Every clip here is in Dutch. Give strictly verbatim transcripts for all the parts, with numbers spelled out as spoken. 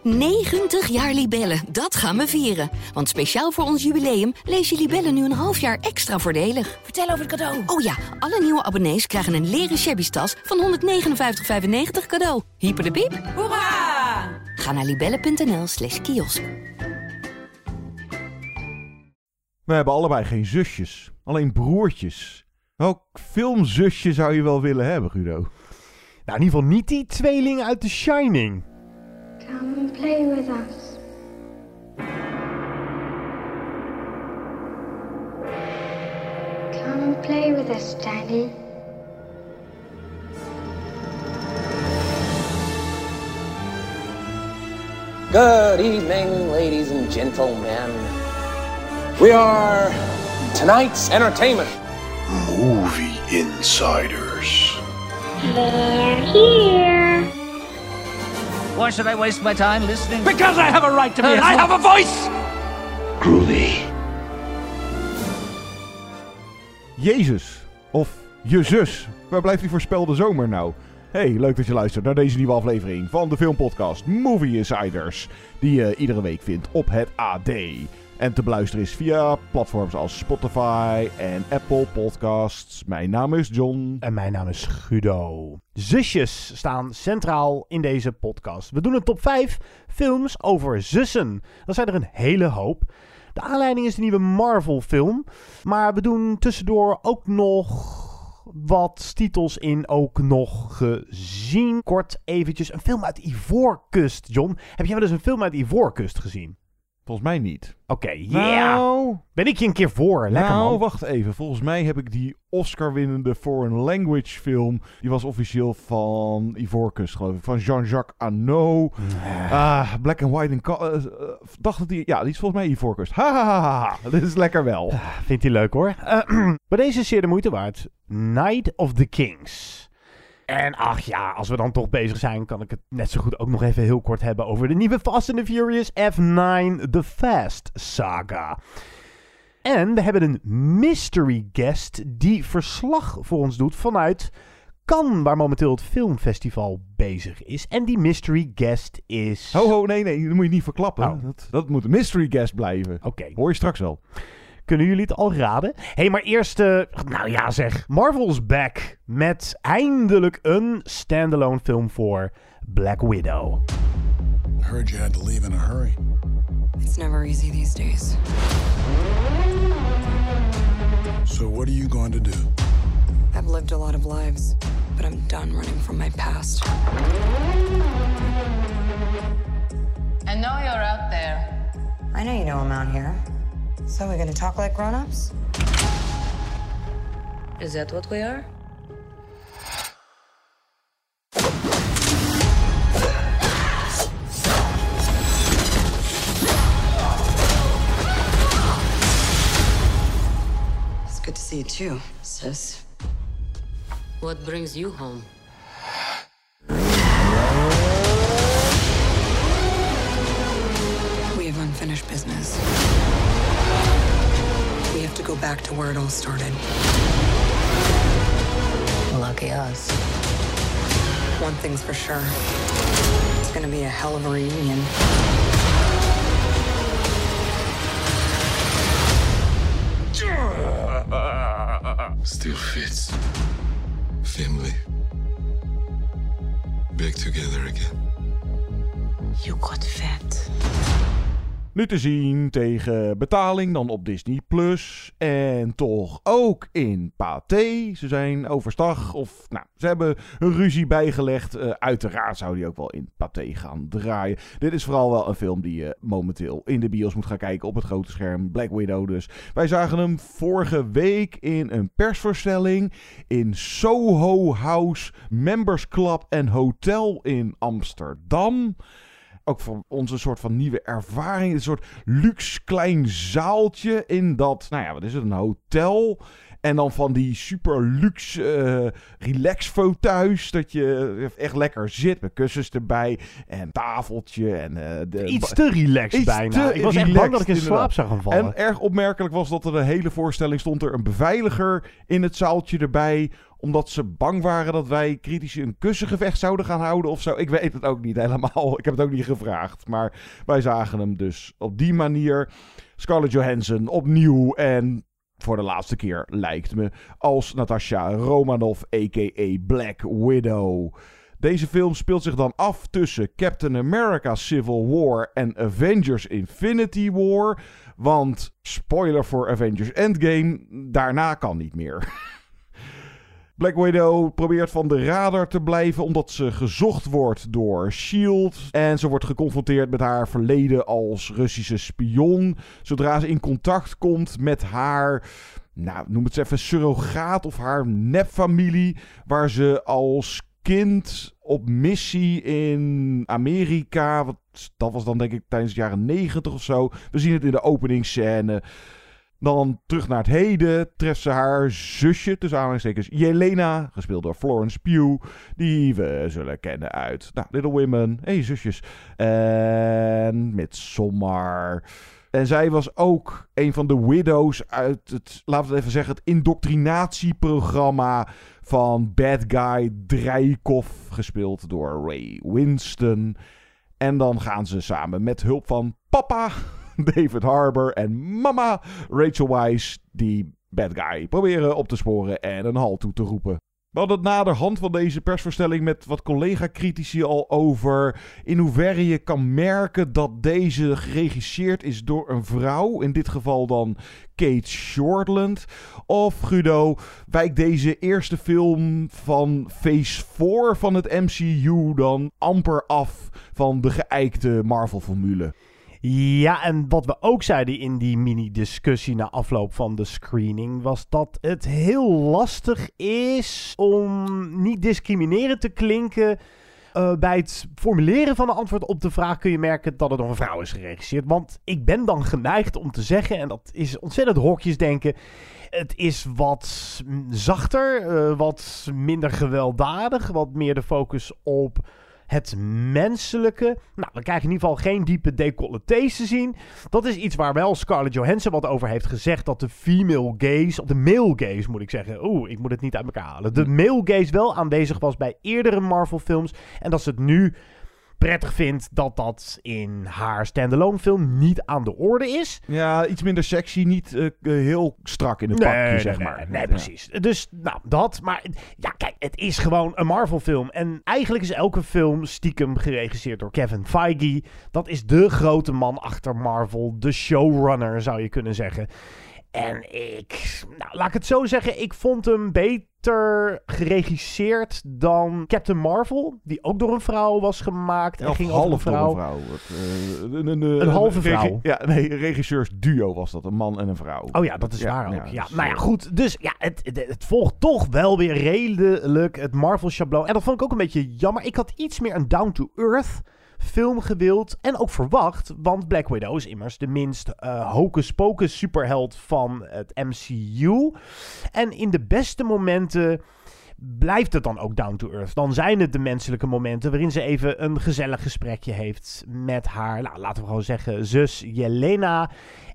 negentig jaar Libellen, dat gaan we vieren. Want speciaal voor ons jubileum lees je Libellen nu een half jaar extra voordelig. Vertel over het cadeau. Oh ja, alle nieuwe abonnees krijgen een leren shabby tas van honderdnegenenvijftig vijfennegentig cadeau. Hyper de piep. Hoera! Ga naar libellen.nl slash kiosk. We hebben allebei geen zusjes, alleen broertjes. Welk filmzusje zou je wel willen hebben, Guido? Nou, in ieder geval niet die tweeling uit The Shining. Come and play with us. Come and play with us, Daddy. Good evening, ladies and gentlemen. We are tonight's entertainment. Movie Insiders. They're here. Why should I waste my time listening? Because I have a right to be. I have a voice. Groovy. Jezus. Of je zus. Waar blijft die voorspelde zomer nou? Hey, leuk dat je luistert naar deze nieuwe aflevering van de filmpodcast Movie Insiders. Die je iedere week vindt op het A D. En te beluisteren is via platforms als Spotify en Apple Podcasts. Mijn naam is John. En mijn naam is Guido. Zusjes staan centraal in deze podcast. We doen een top vijf films over zussen. Dat zijn er een hele hoop. De aanleiding is de nieuwe Marvel film. Maar we doen tussendoor ook nog wat titels in ook nog gezien. Kort eventjes een film uit Ivoorkust, John. Heb jij wel eens een film uit Ivoorkust gezien? Volgens mij niet. Oké, okay, yeah. Nou, ben ik je een keer voor. Lekker nou, man. wacht even. Volgens mij heb ik die Oscar-winnende foreign language film. Die was officieel van Ivoorkust, geloof ik. Van Jean-Jacques Annaud. Uh. Uh, Black and White. And uh, uh, dacht dat die... Ja, die is volgens mij Ivoorkust. Ha, ha, ha, ha. Dit is lekker wel. Uh, vindt hij leuk hoor. Uh, maar deze is zeer de moeite waard. Night of the Kings. En ach ja, als we dan toch bezig zijn, kan ik het net zo goed ook nog even heel kort hebben over de nieuwe Fast and the Furious F nine The Fast Saga. En we hebben een mystery guest die verslag voor ons doet vanuit Cannes, waar momenteel het filmfestival bezig is. En die mystery guest is... Ho, ho, nee, nee, dat moet je niet verklappen. Oh. Dat, dat moet een mystery guest blijven. Oké. Okay. Hoor je straks wel. Kunnen jullie het al raden? Hé, hey, maar eerst... Uh, nou ja zeg. Marvel's back. Met eindelijk een standalone film voor Black Widow. Heard you had to leave in a hurry. It's never easy these days. So what are you going to do? I've lived a lot of lives, but I'm done running from my past. I know you're out there. I know you know I'm out here. So we're gonna talk like grown-ups? Is that what we are? It's good to see you too, sis. What brings you home? We have unfinished business. We have to go back to where it all started. Lucky us. One thing's for sure. It's gonna be a hell of a reunion. Still fits. Family. Back together again. You got fat. Nu te zien tegen betaling dan op Disney Plus. En toch ook in Pathé. Ze zijn overstag of nou, ze hebben een ruzie bijgelegd. Uh, uiteraard zou die ook wel in Pathé gaan draaien. Dit is vooral wel een film die je momenteel in de bios moet gaan kijken op het grote scherm. Black Widow dus. Wij zagen hem vorige week in een persvoorstelling in Soho House Members Club en Hotel in Amsterdam. Ook voor ons een soort van nieuwe ervaring. Een soort luxe klein zaaltje in dat, nou ja, wat is het, een hotel. En dan van die super luxe uh, relax fauteuils. Dat je echt lekker zit met kussens erbij. En tafeltje. En, uh, de Iets te relaxed Iets bijna. Te ik was echt bang dat ik in slaap zou gaan vallen. En erg opmerkelijk was dat er de hele voorstelling stond er een beveiliger in het zaaltje erbij. Omdat ze bang waren dat wij critici een kussengevecht zouden gaan houden of zo. Ik weet het ook niet helemaal. Ik heb het ook niet gevraagd. Maar wij zagen hem dus op die manier. Scarlett Johansson opnieuw en voor de laatste keer lijkt me als Natasha Romanoff, a k a. Black Widow. Deze film speelt zich dan af tussen Captain America Civil War en Avengers Infinity War. Want, spoiler voor Avengers Endgame, daarna kan niet meer. Black Widow probeert van de radar te blijven omdat ze gezocht wordt door S H I E L D. En ze wordt geconfronteerd met haar verleden als Russische spion. Zodra ze in contact komt met haar, nou, noem het eens even, surrogaat of haar nepfamilie, waar ze als kind op missie in Amerika, wat, dat was dan denk ik tijdens de jaren negentig of zo. We zien het in de openingsscène. Dan terug naar het heden treft ze haar zusje, tussen aanhalingstekens Yelena, gespeeld door Florence Pugh, die we zullen kennen uit nou, Little Women, hé hey, zusjes, en Midsommar. En zij was ook een van de widows uit het, laten we het even zeggen, het indoctrinatieprogramma van bad guy Dreykov, gespeeld door Ray Winston. En dan gaan ze samen met hulp van papa David Harbour en mama Rachel Weisz die bad guy proberen op te sporen en een halt toe te roepen. We hadden het naderhand van deze persvoorstelling met wat collega-critici al over in hoeverre je kan merken dat deze geregisseerd is door een vrouw. In dit geval dan Kate Shortland. Of Guido, wijkt deze eerste film van Phase vier van het M C U dan amper af van de geëikte Marvel-formule? Ja, en wat we ook zeiden in die mini-discussie na afloop van de screening was dat het heel lastig is om niet discriminerend te klinken. Uh, bij het formuleren van een antwoord op de vraag kun je merken dat het door een vrouw is geregisseerd. Want ik ben dan geneigd om te zeggen, en dat is ontzettend hokjesdenken, het is wat zachter, uh, wat minder gewelddadig, wat meer de focus op het menselijke. Nou, we krijgen in ieder geval geen diepe decolletés te zien. Dat is iets waar wel Scarlett Johansson wat over heeft gezegd, dat de female gaze, of de male gaze moet ik zeggen, oeh, ik moet het niet uit elkaar halen. De male gaze wel aanwezig was bij eerdere Marvel films en dat ze het nu prettig vindt dat dat in haar standalone film niet aan de orde is. Ja, iets minder sexy, niet uh, heel strak in het nee, pakje, nee, zeg nee, maar. Nee, nee, precies. Dus, nou, dat. Maar ja, kijk, het is gewoon een Marvel film. En eigenlijk is elke film stiekem geregisseerd door Kevin Feige. Dat is de grote man achter Marvel. De showrunner, zou je kunnen zeggen. En ik, nou, laat ik het zo zeggen, ik vond hem beter geregisseerd dan Captain Marvel, die ook door een vrouw was gemaakt. En of ging half over een vrouw. door een vrouw. Het, uh, een, een, een, een halve regi- vrouw. Ja, nee, een regisseursduo was dat, een man en een vrouw. Oh ja, dat is ja, waar ook. Ja, Ja, dus, nou ja, uh, goed. Dus ja, het, het, het volgt toch wel weer redelijk het Marvel-schabloon. En dat vond ik ook een beetje jammer. Ik had iets meer een down-to-earth film gewild en ook verwacht, want Black Widow is immers de minst uh, hocus-pocus superheld van het M C U. En in de beste momenten blijft het dan ook down to earth. Dan zijn het de menselijke momenten waarin ze even een gezellig gesprekje heeft met haar, nou, laten we gewoon zeggen, zus Yelena.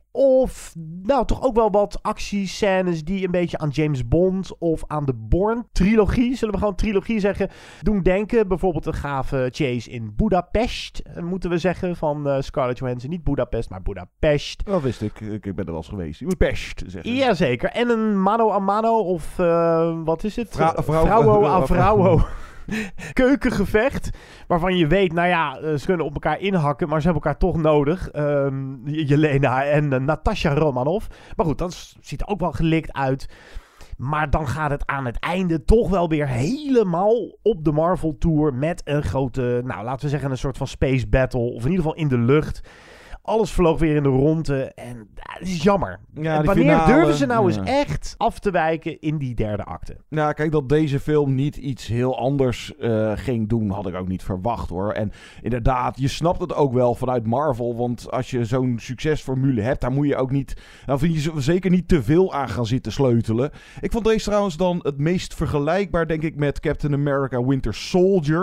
Of nou toch ook wel wat actiescènes die een beetje aan James Bond of aan de Bourne-trilogie, zullen we gewoon trilogie zeggen, doen denken. Bijvoorbeeld een gave chase in Budapest, moeten we zeggen, van uh, Scarlett Johansson. Niet Budapest, maar Budapest. Dat wist ik. Ik ben er wel eens geweest. Budapest, zeggen. Jazeker. En een mano a mano of uh, wat is het? Vra- vrouw- vrouwo a vrouwo. Keukengevecht, waarvan je weet, nou ja, ze kunnen op elkaar inhakken, maar ze hebben elkaar toch nodig. Um, Yelena en uh, Natasha Romanoff. Maar goed, dat ziet er ook wel gelikt uit. Maar dan gaat het aan het einde toch wel weer helemaal op de Marvel Tour met een grote, nou laten we zeggen een soort van space battle, of in ieder geval in de lucht. Alles vloog weer in de ronde en het is jammer. Ja, en die wanneer finale, durven ze nou ja. eens echt af te wijken in die derde acte? Nou, kijk, dat deze film niet iets heel anders uh, ging doen, had ik ook niet verwacht, hoor. En inderdaad, je snapt het ook wel vanuit Marvel, want als je zo'n succesformule hebt, dan moet je ook niet, dan vind je zeker niet te veel aan gaan zitten sleutelen. Ik vond deze trouwens dan het meest vergelijkbaar, denk ik, met Captain America Winter Soldier.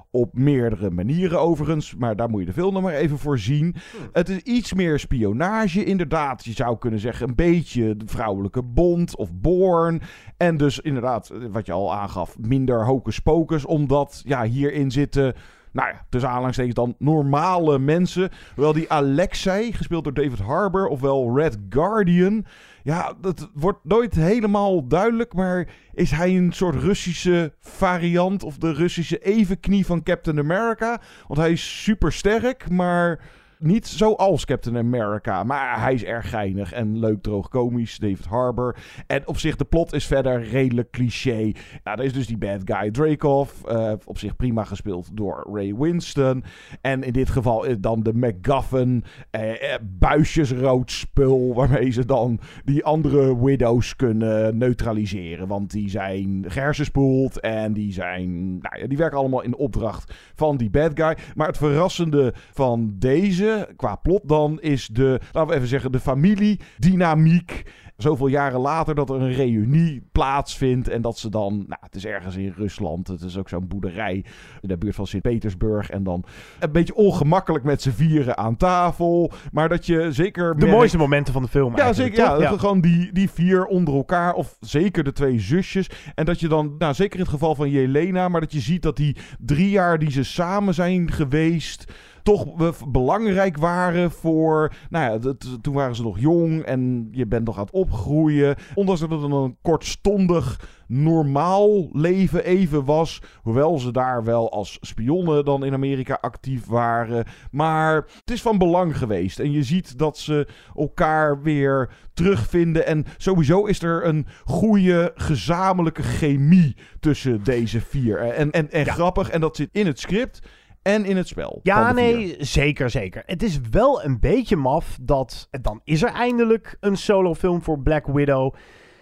Op meerdere manieren overigens, maar daar moet je de film nog maar even voor zien. Hmm. Het is iets meer spionage inderdaad. Je zou kunnen zeggen een beetje de vrouwelijke Bond of Bourne. En dus inderdaad, wat je al aangaf, minder hocus pocus. Omdat ja, hierin zitten... Nou ja, tussen aanhalingstekens dan normale mensen. Hoewel die Alexei, gespeeld door David Harbour, ofwel Red Guardian. Ja, dat wordt nooit helemaal duidelijk. Maar is hij een soort Russische variant of de Russische evenknie van Captain America? Want hij is super sterk, maar niet zoals Captain America. Maar hij is erg geinig en leuk, droog, komisch. David Harbour. En op zich, de plot is verder redelijk cliché. Nou, er is dus die bad guy Dreykov. Uh, op zich prima gespeeld door Ray Winston. En in dit geval is dan de MacGuffin. Uh, uh, buisjesrood spul. Waarmee ze dan die andere widows kunnen neutraliseren. Want die zijn gehersenspoeld. En die zijn... Nou ja, die werken allemaal in opdracht van die bad guy. Maar het verrassende van deze... qua plot dan, is de, laten we even zeggen, de familiedynamiek. Zoveel jaren later dat er een reunie plaatsvindt en dat ze dan, nou, het is ergens in Rusland, het is ook zo'n boerderij in de buurt van Sint-Petersburg en dan een beetje ongemakkelijk met z'n vieren aan tafel, maar dat je zeker... De mooiste momenten van de film ja, eigenlijk, zeker, ja, ja, gewoon die, die vier onder elkaar, of zeker de twee zusjes. En dat je dan, nou, zeker in het geval van Jelena, maar dat je ziet dat die drie jaar die ze samen zijn geweest... toch belangrijk waren voor... Nou ja, dat, toen waren ze nog jong en je bent nog aan het opgroeien. Ondanks dat het een kortstondig normaal leven even was. Hoewel ze daar wel als spionnen dan in Amerika actief waren. Maar het is van belang geweest. En je ziet dat ze elkaar weer terugvinden. En sowieso is er een goede gezamenlijke chemie tussen deze vier. En, en, en ja. grappig. En dat zit in het script... En in het spel. Ja, nee, zeker, zeker. Het is wel een beetje maf dat... Dan is er eindelijk een solofilm voor Black Widow.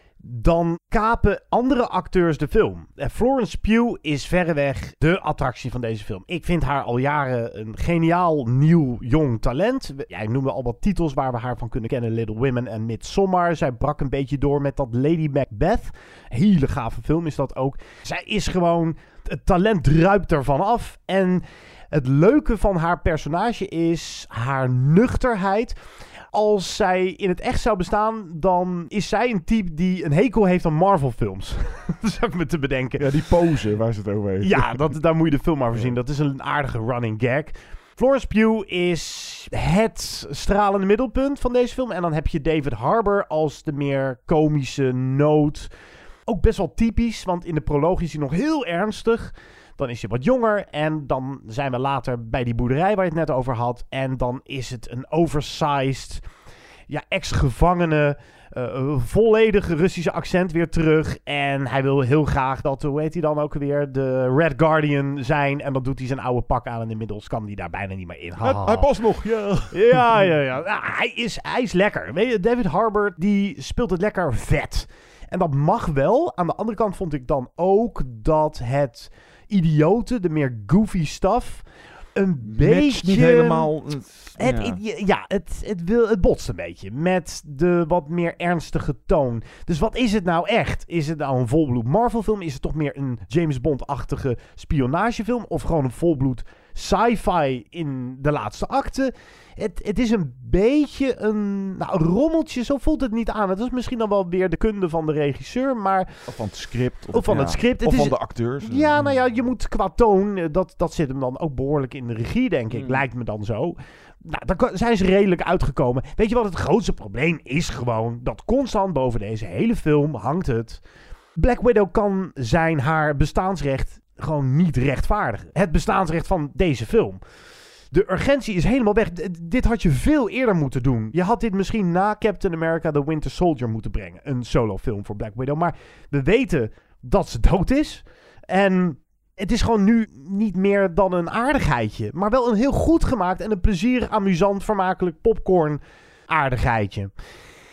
Dan kapen andere acteurs de film. Florence Pugh is verreweg de attractie van deze film. Ik vind haar al jaren een geniaal nieuw jong talent. Ja, ik noemde al wat titels waar we haar van kunnen kennen. Little Women en Midsommar. Zij brak een beetje door met dat Lady Macbeth. Hele gave film is dat ook. Zij is gewoon... Het talent druipt ervan af. En het leuke van haar personage is haar nuchterheid. Als zij in het echt zou bestaan, dan is zij een type die een hekel heeft aan Marvel-films. Dat zou ik me te bedenken. Ja, die pose waar ze het over heeft. Ja, dat, daar moet je de film maar voor zien. Dat is een aardige running gag. Florence Pugh is het stralende middelpunt van deze film. En dan heb je David Harbour als de meer komische noot. Ook best wel typisch, want in de proloog is hij nog heel ernstig. Dan is hij wat jonger en dan zijn we later bij die boerderij waar je het net over had. En dan is het een oversized, ja, ex-gevangene, uh, volledige Russische accent weer terug. En hij wil heel graag dat, hoe heet hij dan ook weer, de Red Guardian zijn. En dan doet hij zijn oude pak aan en inmiddels kan hij daar bijna niet meer in. Hij, hij past nog, ja. Ja, ja, ja. Nou, hij, is, hij is lekker. Weet je, David Harbour, die speelt het lekker vet. En dat mag wel. Aan de andere kant vond ik dan ook dat het idiote, de meer goofy stuff, een Match beetje... niet helemaal... Het, ja, het, ja het, het, wil, het botst een beetje met de wat meer ernstige toon. Dus wat is het nou echt? Is het nou een volbloed Marvel film? Is het toch meer een James Bond-achtige spionagefilm? Of gewoon een volbloed sci-fi in de laatste acte? Het, het is een beetje een, nou, een rommeltje, zo voelt het niet aan. Het is misschien dan wel weer de kunde van de regisseur, maar... Of van het script. Of, of van ja, het script. Of het van is, de acteurs. Ja, nou ja, je moet qua toon, dat, dat zit hem dan ook behoorlijk in de regie, denk ik. Mm. Lijkt me dan zo. Nou, daar zijn ze redelijk uitgekomen. Weet je wat het grootste probleem is? Gewoon dat constant boven deze hele film hangt het. Black Widow kan zijn haar bestaansrecht gewoon niet rechtvaardigen. Het bestaansrecht van deze film. De urgentie is helemaal weg. D- dit had je veel eerder moeten doen. Je had dit misschien na Captain America The Winter Soldier moeten brengen. Een solofilm voor Black Widow. Maar we weten dat ze dood is. En het is gewoon nu niet meer dan een aardigheidje. Maar wel een heel goed gemaakt en een plezierig, amusant, vermakelijk popcorn aardigheidje.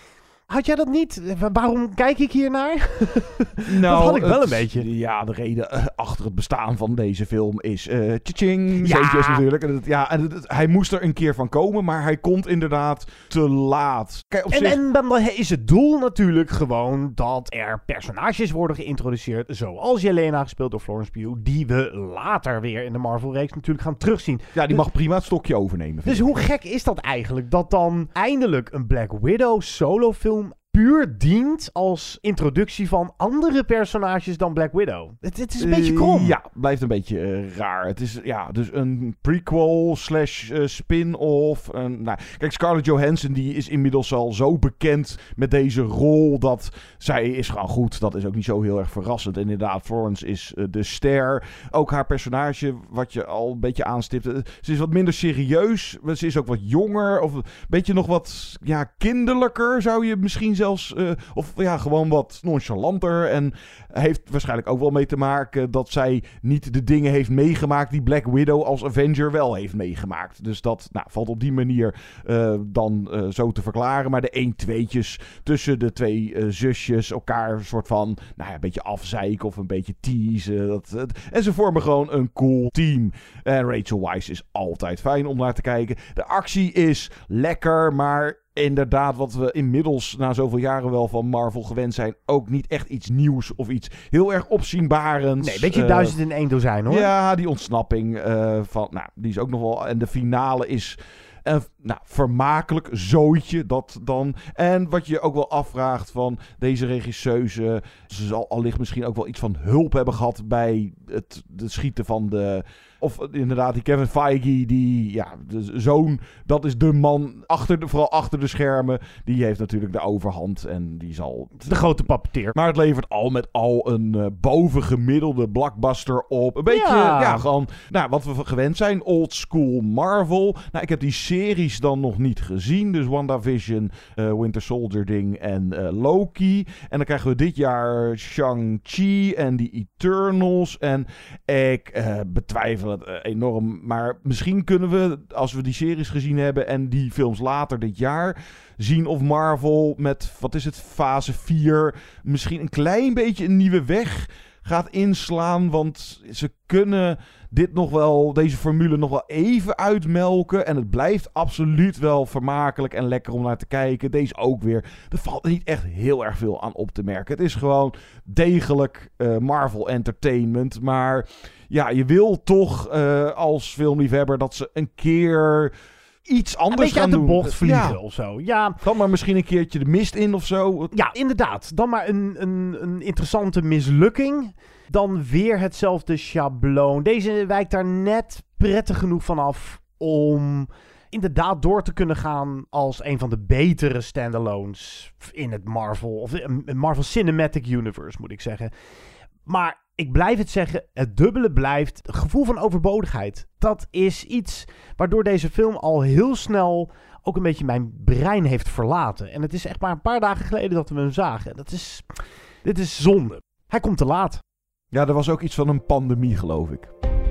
Had jij dat niet? Waarom kijk ik hier naar? Nou, dat had ik wel het, een beetje. Ja, de reden uh, achter het bestaan van deze film is... Uh, tjitjing, ja. Centjes natuurlijk. En het, ja, en het, het, hij moest er een keer van komen, maar hij komt inderdaad te laat. Kijk, op en, zich... en dan is het doel natuurlijk gewoon dat er personages worden geïntroduceerd, zoals Yelena, gespeeld door Florence Pugh, die we later weer in de Marvel-reeks natuurlijk gaan terugzien. Ja, die dus, mag prima het stokje overnemen. Dus hoe gek is dat eigenlijk? Dat dan eindelijk een Black Widow solofilm puur dient als introductie van andere personages dan Black Widow. Het, het is een uh, beetje krom. Ja, blijft een beetje uh, raar. Het is ja, dus een prequel slash uh, spin-off. Uh, nou, kijk, Scarlett Johansson die is inmiddels al zo bekend met deze rol dat zij is gewoon goed. Dat is ook niet zo heel erg verrassend. Inderdaad, Florence is uh, de ster. Ook haar personage, wat je al een beetje aanstipt. Uh, ze is wat minder serieus. Ze is ook wat jonger. Of een beetje nog wat ja, kinderlijker, zou je misschien zelfs Zelfs, uh, of ja, gewoon wat nonchalanter. En heeft waarschijnlijk ook wel mee te maken dat zij niet de dingen heeft meegemaakt die Black Widow als Avenger wel heeft meegemaakt. Dus dat nou, valt op die manier uh, dan uh, zo te verklaren. Maar de een-tweetjes tussen de twee uh, zusjes elkaar een soort van nou ja, een beetje afzeiken of een beetje teasen. Dat, uh, en ze vormen gewoon een cool team. En Rachel Weisz is altijd fijn om naar te kijken. De actie is lekker, maar inderdaad, wat we inmiddels na zoveel jaren wel van Marvel gewend zijn, ook niet echt iets nieuws of iets heel erg opzienbarends. Nee, een beetje uh, duizend in één dozijn hoor. Ja, die ontsnapping uh, van, nou, die is ook nog wel. En de finale is een nou, vermakelijk zooitje, dat dan. En wat je ook wel afvraagt van deze regisseuse, ze zal allicht misschien ook wel iets van hulp hebben gehad bij het, het schieten van de... Of inderdaad, die Kevin Feige, die, ja, de zoon, dat is de man, achter de, vooral achter de schermen. Die heeft natuurlijk de overhand en die zal... De grote papeteer. Maar het levert al met al een uh, bovengemiddelde blockbuster op. Een beetje, ja, ja gewoon, nou, wat we gewend zijn, old school Marvel. Nou, ik heb die series dan nog niet gezien. Dus WandaVision, uh, Winter Soldier ding en uh, Loki. En dan krijgen we dit jaar Shang-Chi en die Eternals. En ik uh, betwijfel het uh, enorm. Maar misschien kunnen we, als we die series gezien hebben en die films later dit jaar, zien of Marvel met, wat is het, fase vier misschien een klein beetje een nieuwe weg gaat inslaan. Want ze kunnen dit nog wel, deze formule nog wel even uitmelken. En het blijft absoluut wel vermakelijk en lekker om naar te kijken. Deze ook weer. Er valt niet echt heel erg veel aan op te merken. Het is gewoon degelijk uh, Marvel Entertainment. Maar ja, je wil toch uh, als filmliefhebber dat ze een keer iets anders gaan doen. Een beetje uit de bocht vliegen ja. of zo. Ja. Dan maar misschien een keertje de mist in of zo. Ja, inderdaad. Dan maar een, een, een interessante mislukking. Dan weer hetzelfde schabloon. Deze wijkt daar net prettig genoeg vanaf om inderdaad door te kunnen gaan als een van de betere standalones in het Marvel, of het Marvel Cinematic Universe, moet ik zeggen. Maar ik blijf het zeggen, het dubbele blijft het gevoel van overbodigheid. Dat is iets waardoor deze film al heel snel ook een beetje mijn brein heeft verlaten. En het is echt maar een paar dagen geleden dat we hem zagen. Dat is, dit is zonde. Hij komt te laat. Ja, er was ook iets van een pandemie, geloof ik.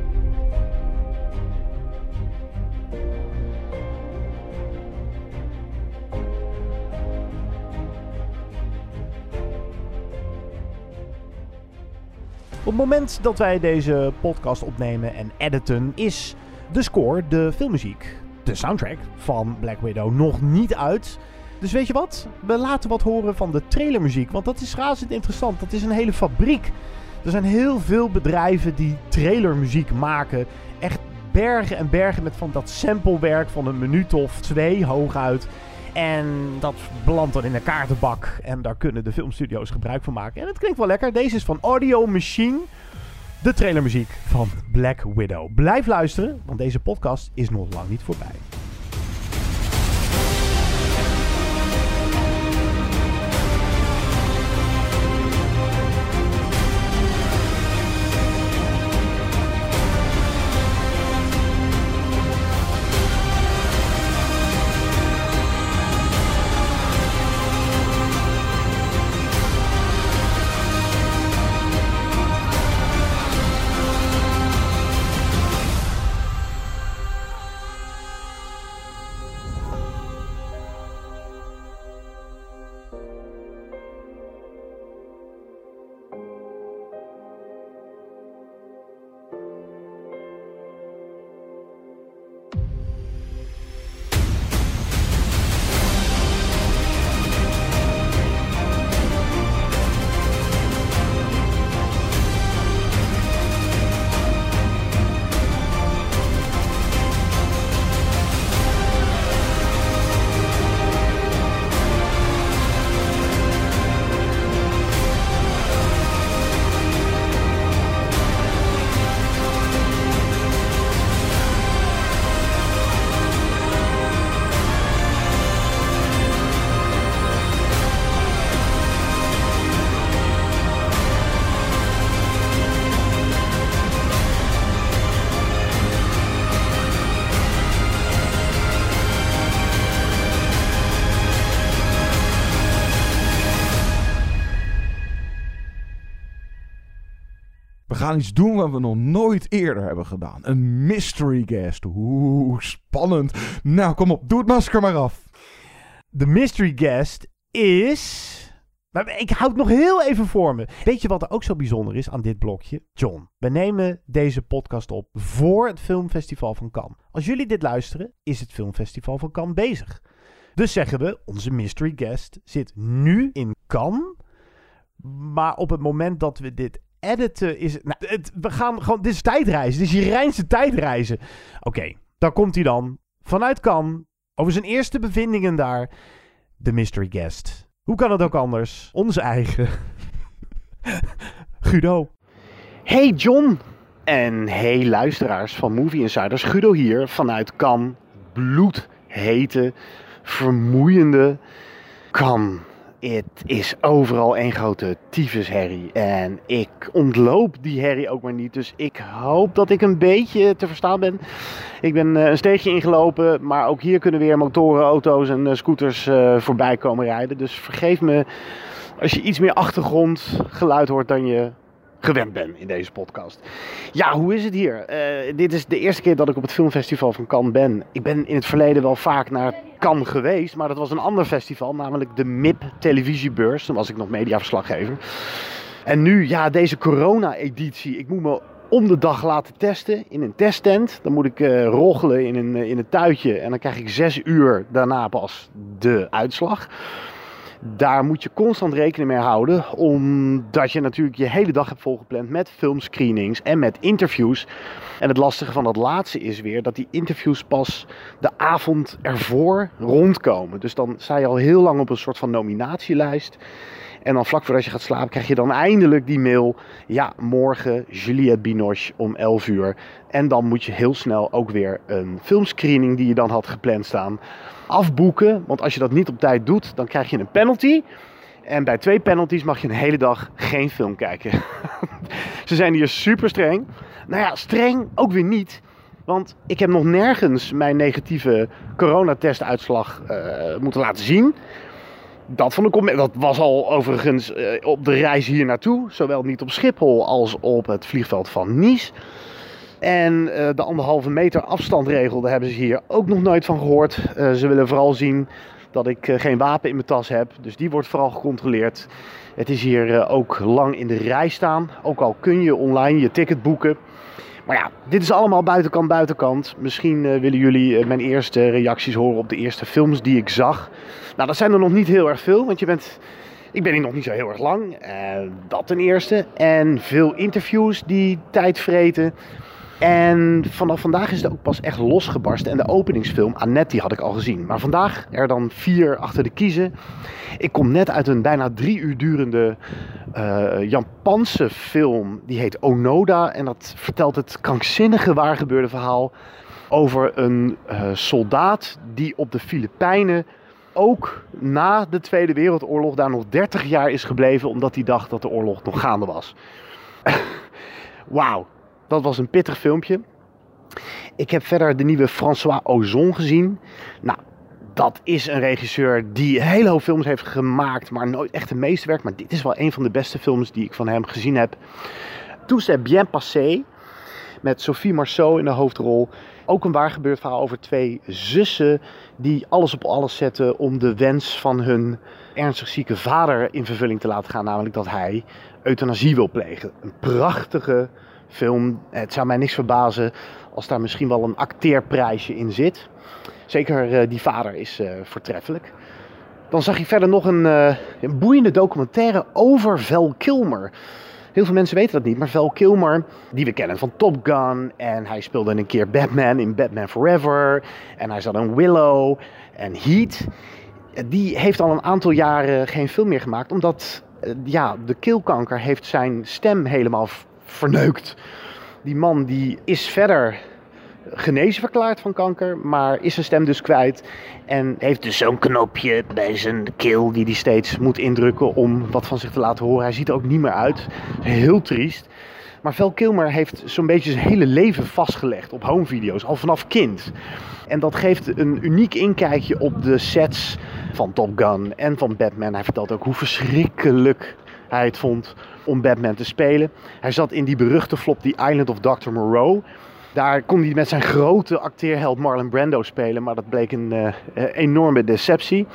Op het moment dat wij deze podcast opnemen en editen, is de score, de filmmuziek, de soundtrack van Black Widow nog niet uit. Dus weet je wat? We laten wat horen van de trailermuziek, want dat is razend interessant. Dat is een hele fabriek. Er zijn heel veel bedrijven die trailermuziek maken. Echt bergen en bergen met van dat samplewerk van een minuut of twee hooguit. En dat belandt dan in een kaartenbak. En daar kunnen de filmstudio's gebruik van maken. En het klinkt wel lekker. Deze is van Audio Machine. De trailermuziek van Black Widow. Blijf luisteren, want deze podcast is nog lang niet voorbij. gaan iets doen wat we nog nooit eerder hebben gedaan. Een mystery guest. Oeh, spannend. Nou, kom op, doe het masker maar af. De mystery guest is... Maar ik houd het nog heel even voor me. Weet je wat er ook zo bijzonder is aan dit blokje? John, we nemen deze podcast op voor het filmfestival van Cannes. Als jullie dit luisteren, is het filmfestival van Cannes bezig. Dus zeggen we, onze mystery guest zit nu in Cannes. Maar op het moment dat we dit editen is... Nou, het, we gaan gewoon... Dit is tijdreizen. Dit is je Rijnse tijdreizen. Oké, okay, daar komt hij dan. Vanuit Cannes. Over zijn eerste bevindingen daar. De mystery guest. Hoe kan het ook anders? Onze eigen... Guido. Hey John. En hey luisteraars van Movie Insiders. Guido hier vanuit Cannes. Bloedhete, vermoeiende Cannes. Het is overal één grote tyfusherrie. En ik ontloop die herrie ook maar niet. Dus ik hoop dat ik een beetje te verstaan ben. Ik ben uh, een steegje ingelopen. Maar ook hier kunnen weer motoren, auto's en uh, scooters uh, voorbij komen rijden. Dus vergeef me als je iets meer achtergrondgeluid hoort dan je gewend bent in deze podcast. Ja, hoe is het hier? Uh, dit is de eerste keer dat ik op het filmfestival van Cannes ben. Ik ben in het verleden wel vaak naar Cannes geweest, maar dat was een ander festival, namelijk de M I P televisiebeurs. Toen was ik nog mediaverslaggever. En nu, ja, deze corona-editie. Ik moet me om de dag laten testen in een testtent. Dan moet ik uh, roggelen in een, uh, in een tuitje en dan krijg ik zes uur daarna pas de uitslag. Daar moet je constant rekening mee houden, omdat je natuurlijk je hele dag hebt volgepland met filmscreenings en met interviews. En het lastige van dat laatste is weer dat die interviews pas de avond ervoor rondkomen. Dus dan sta je al heel lang op een soort van nominatielijst. En dan vlak voordat je gaat slapen krijg je dan eindelijk die mail. Ja, morgen Juliette Binoche om elf uur. En dan moet je heel snel ook weer een filmscreening die je dan had gepland staan afboeken. Want als je dat niet op tijd doet, dan krijg je een penalty. En bij twee penalties mag je een hele dag geen film kijken. Ze zijn hier super streng. Nou ja, streng ook weer niet. Want ik heb nog nergens mijn negatieve coronatestuitslag uh, moeten laten zien. Dat, vond ik op, dat was al overigens uh, op de reis hier naartoe. Zowel niet op Schiphol als op het vliegveld van Nice. En uh, de anderhalve meter afstandregel, daar hebben ze hier ook nog nooit van gehoord. Uh, ze willen vooral zien dat ik uh, geen wapen in mijn tas heb. Dus die wordt vooral gecontroleerd. Het is hier uh, ook lang in de rij staan. Ook al kun je online je ticket boeken. Maar ja, dit is allemaal buitenkant, buitenkant. Misschien uh, willen jullie uh, mijn eerste reacties horen op de eerste films die ik zag. Nou, dat zijn er nog niet heel erg veel, want je bent... Ik ben hier nog niet zo heel erg lang. Uh, dat ten eerste. En veel interviews die tijd vreten. En vanaf vandaag is het ook pas echt losgebarsten. En de openingsfilm, Annette, die had ik al gezien. Maar vandaag er dan vier achter de kiezen. Ik kom net uit een bijna drie uur durende uh, Japanse film. Die heet Onoda. En dat vertelt het krankzinnige waargebeurde verhaal over een uh, soldaat die op de Filipijnen ook na de Tweede Wereldoorlog daar nog dertig jaar is gebleven. Omdat hij dacht dat de oorlog nog gaande was. Wauw. Dat was een pittig filmpje. Ik heb verder de nieuwe François Ozon gezien. Nou, dat is een regisseur die een hele hoop films heeft gemaakt, maar nooit echt een meesterwerk. Maar dit is wel een van de beste films die ik van hem gezien heb. Tout s'est bien passé. Met Sophie Marceau in de hoofdrol. Ook een waargebeurd verhaal over twee zussen die alles op alles zetten om de wens van hun ernstig zieke vader in vervulling te laten gaan. Namelijk dat hij euthanasie wil plegen. Een prachtige film. Het zou mij niks verbazen als daar misschien wel een acteerprijsje in zit. Zeker uh, die vader is uh, voortreffelijk. Dan zag ik verder nog een, uh, een boeiende documentaire over Val Kilmer. Heel veel mensen weten dat niet, maar Val Kilmer, die we kennen van Top Gun. En hij speelde een keer Batman in Batman Forever. En hij zat in Willow en Heat. Die heeft al een aantal jaren geen film meer gemaakt, omdat uh, ja, de keelkanker heeft zijn stem helemaal verneukt. Die man die is verder genezen verklaard van kanker, maar is zijn stem dus kwijt. En heeft dus zo'n knopje bij zijn keel die hij steeds moet indrukken om wat van zich te laten horen. Hij ziet er ook niet meer uit. Heel triest. Maar Val Kilmer heeft zo'n beetje zijn hele leven vastgelegd op homevideo's, al vanaf kind. En dat geeft een uniek inkijkje op de sets van Top Gun en van Batman. Hij vertelt ook hoe verschrikkelijk hij het vond om Batman te spelen. Hij zat in die beruchte flop The Island of doctor Moreau. Daar kon hij met zijn grote acteerheld Marlon Brando spelen, maar dat bleek een uh, enorme deceptie.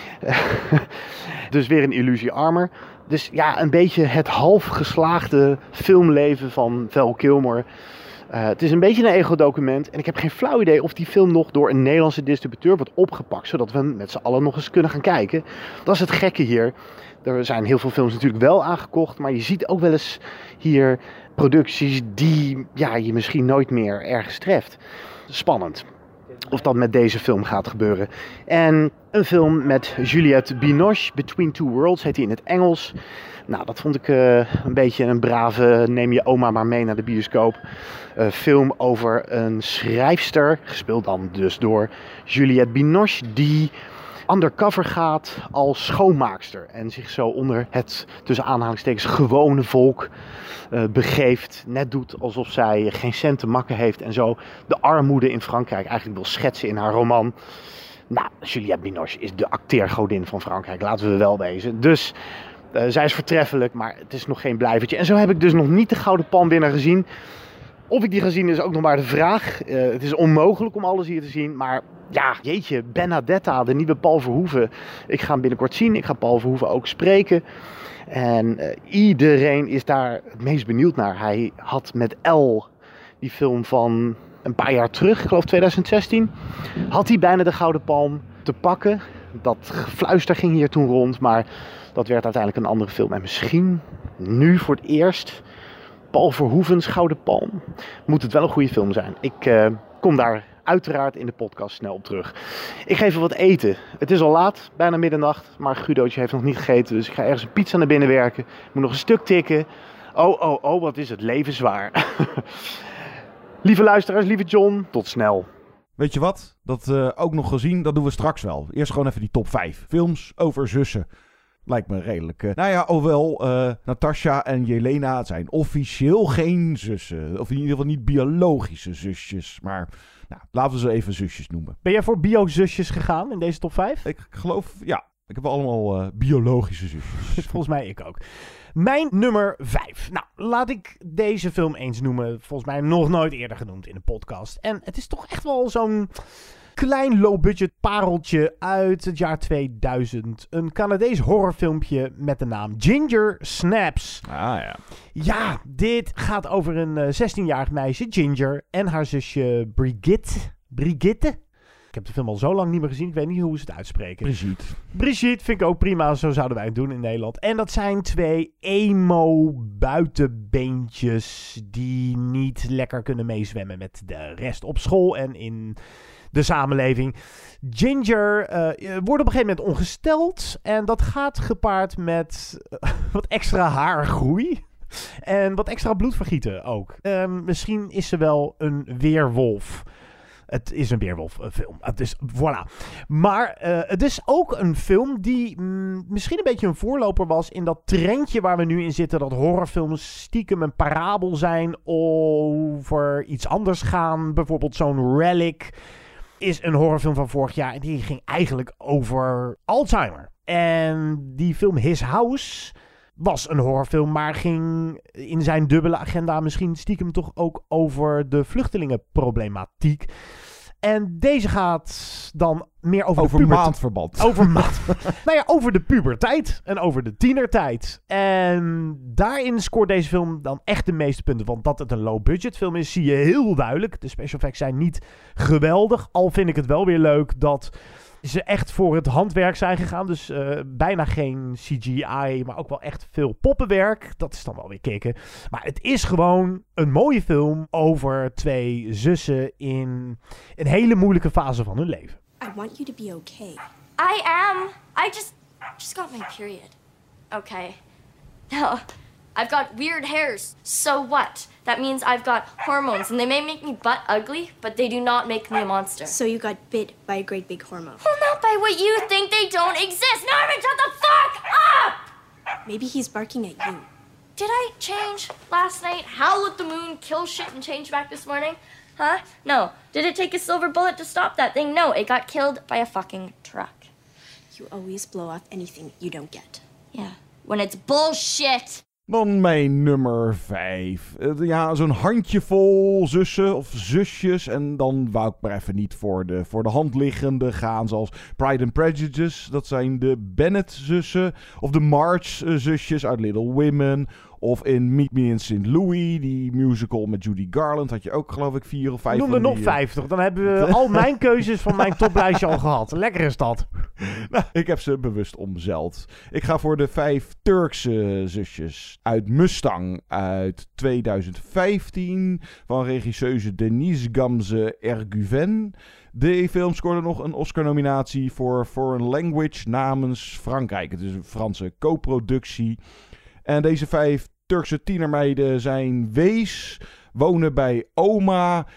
Dus weer een illusie armer. Dus ja, een beetje het half geslaagde filmleven van Val Kilmer. Uh, het is een beetje een ego-document en ik heb geen flauw idee of die film nog door een Nederlandse distributeur wordt opgepakt, zodat we hem met z'n allen nog eens kunnen gaan kijken. Dat is het gekke hier. Er zijn heel veel films natuurlijk wel aangekocht, maar je ziet ook wel eens hier producties die ja, je misschien nooit meer ergens treft. Spannend of dat met deze film gaat gebeuren. En een film met Juliette Binoche, Between Two Worlds heet hij in het Engels. Nou, dat vond ik uh, een beetje een brave neem je oma maar mee naar de bioscoop. Uh, film over een schrijfster, gespeeld dan dus door Juliette Binoche, die undercover gaat als schoonmaakster en zich zo onder het, tussen aanhalingstekens, gewone volk uh, begeeft. Net doet alsof zij geen cent te makken heeft en zo de armoede in Frankrijk eigenlijk wil schetsen in haar roman. Nou, Juliette Binoche is de acteergodin van Frankrijk, laten we wel wezen. Dus uh, zij is voortreffelijk, maar het is nog geen blijvertje. En zo heb ik dus nog niet de Gouden Palmwinnaar gezien. Of ik die gezien heb is ook nog maar de vraag. Uh, het is onmogelijk om alles hier te zien, maar ja, jeetje, Benedetta, de nieuwe Paul Verhoeven. Ik ga hem binnenkort zien. Ik ga Paul Verhoeven ook spreken. En uh, iedereen is daar het meest benieuwd naar. Hij had met Elle, die film van een paar jaar terug, ik geloof twintig zestien, had hij bijna de Gouden Palm te pakken. Dat gefluister ging hier toen rond, maar dat werd uiteindelijk een andere film. En misschien nu voor het eerst Paul Verhoeven's Gouden Palm. Moet het wel een goede film zijn. Ik uh, kom daar uiteraard in de podcast snel op terug. Ik ga even wat eten. Het is al laat, bijna middernacht, maar Gudootje heeft nog niet gegeten, dus ik ga ergens een pizza naar binnen werken. Ik moet nog een stuk tikken. Oh, oh, oh, wat is het leven zwaar. Lieve luisteraars, lieve John, tot snel. Weet je wat? Dat uh, ook nog gezien, dat doen we straks wel. Eerst gewoon even die top vijf films over zussen. Lijkt me redelijk. Uh, nou ja, alhoewel, uh, Natasha en Jelena zijn officieel geen zussen. Of in ieder geval niet biologische zusjes. Maar nou, laten we ze even zusjes noemen. Ben jij voor bio-zusjes gegaan in deze top vijf? Ik geloof, ja. Ik heb allemaal uh, biologische zusjes. Volgens mij ik ook. Mijn nummer vijf. Nou, laat ik deze film eens noemen. Volgens mij nog nooit eerder genoemd in een podcast. En het is toch echt wel zo'n klein low-budget pareltje uit het jaar tweeduizend. Een Canadees horrorfilmpje met de naam Ginger Snaps. Ah ja. Ja, dit gaat over een uh, zestienjarig meisje, Ginger, en haar zusje Brigitte. Brigitte? Ik heb de film al zo lang niet meer gezien. Ik weet niet hoe ze het uitspreken. Brigitte. Brigitte vind ik ook prima. Zo zouden wij het doen in Nederland. En dat zijn twee emo-buitenbeentjes die niet lekker kunnen meezwemmen met de rest op school en in de samenleving. Ginger uh, wordt op een gegeven moment ongesteld. En dat gaat gepaard met uh, wat extra haargroei. En wat extra bloedvergieten ook. Uh, misschien is ze wel een weerwolf. Het is een weerwolffilm. Het is, voilà. Maar uh, het is ook een film die mm, misschien een beetje een voorloper was in dat trendje waar we nu in zitten. Dat horrorfilms stiekem een parabel zijn over iets anders gaan. Bijvoorbeeld zo'n Relic is een horrorfilm van vorig jaar. En die ging eigenlijk over Alzheimer. En die film His House was een horrorfilm, maar ging in zijn dubbele agenda misschien stiekem toch ook over de vluchtelingenproblematiek. En deze gaat dan meer over, over de puberteit. maandverband. Over maand. nou ja, over de puberteit en over de tienertijd. En daarin scoort deze film dan echt de meeste punten. Want dat het een low-budget film is, zie je heel duidelijk. De special effects zijn niet geweldig. Al vind ik het wel weer leuk dat ze echt voor het handwerk zijn gegaan. Dus uh, bijna geen C G I, maar ook wel echt veel poppenwerk. Dat is dan wel weer kicken. Maar het is gewoon een mooie film over twee zussen in een hele moeilijke fase van hun leven. I want you to be okay. I am. I just just got my period. Okay. Now, I've got weird hairs. So what? That means I've got hormones, and they may make me butt ugly, but they do not make me a monster. So you got bit by a great big hormone. Well, not by what you think. They don't exist. Norman, shut the fuck up! Maybe he's barking at you. Did I change last night? Howl at the moon, kill shit, and change back this morning? Huh? No. Did it take a silver bullet to stop that thing? No, it got killed by a fucking truck. You always blow off anything you don't get. Yeah. when it's bullshit. Dan mijn nummer vijf. Uh, ja, zo'n handjevol zussen of zusjes. En dan wou ik maar even niet voor de, voor de hand liggende gaan. Zoals Pride and Prejudice. Dat zijn de Bennett-zussen. Of de March-zusjes uit Little Women. Of in Meet Me in Saint Louis. Die musical met Judy Garland. Had je ook geloof ik vier of vijf. Noem er nog die, vijftig. Dan hebben we al mijn keuzes van mijn toplijstje al gehad. Lekker is dat. Nou, ik heb ze bewust omzeild. Ik ga voor de vijf Turkse zusjes. Uit Mustang uit tweeduizend vijftien. Van regisseuse Deniz Gamze Erguven. De film scoorde nog een Oscar-nominatie voor Foreign Language namens Frankrijk. Het is een Franse co-productie. En deze vijf Turkse tienermeiden zijn wees, wonen bij oma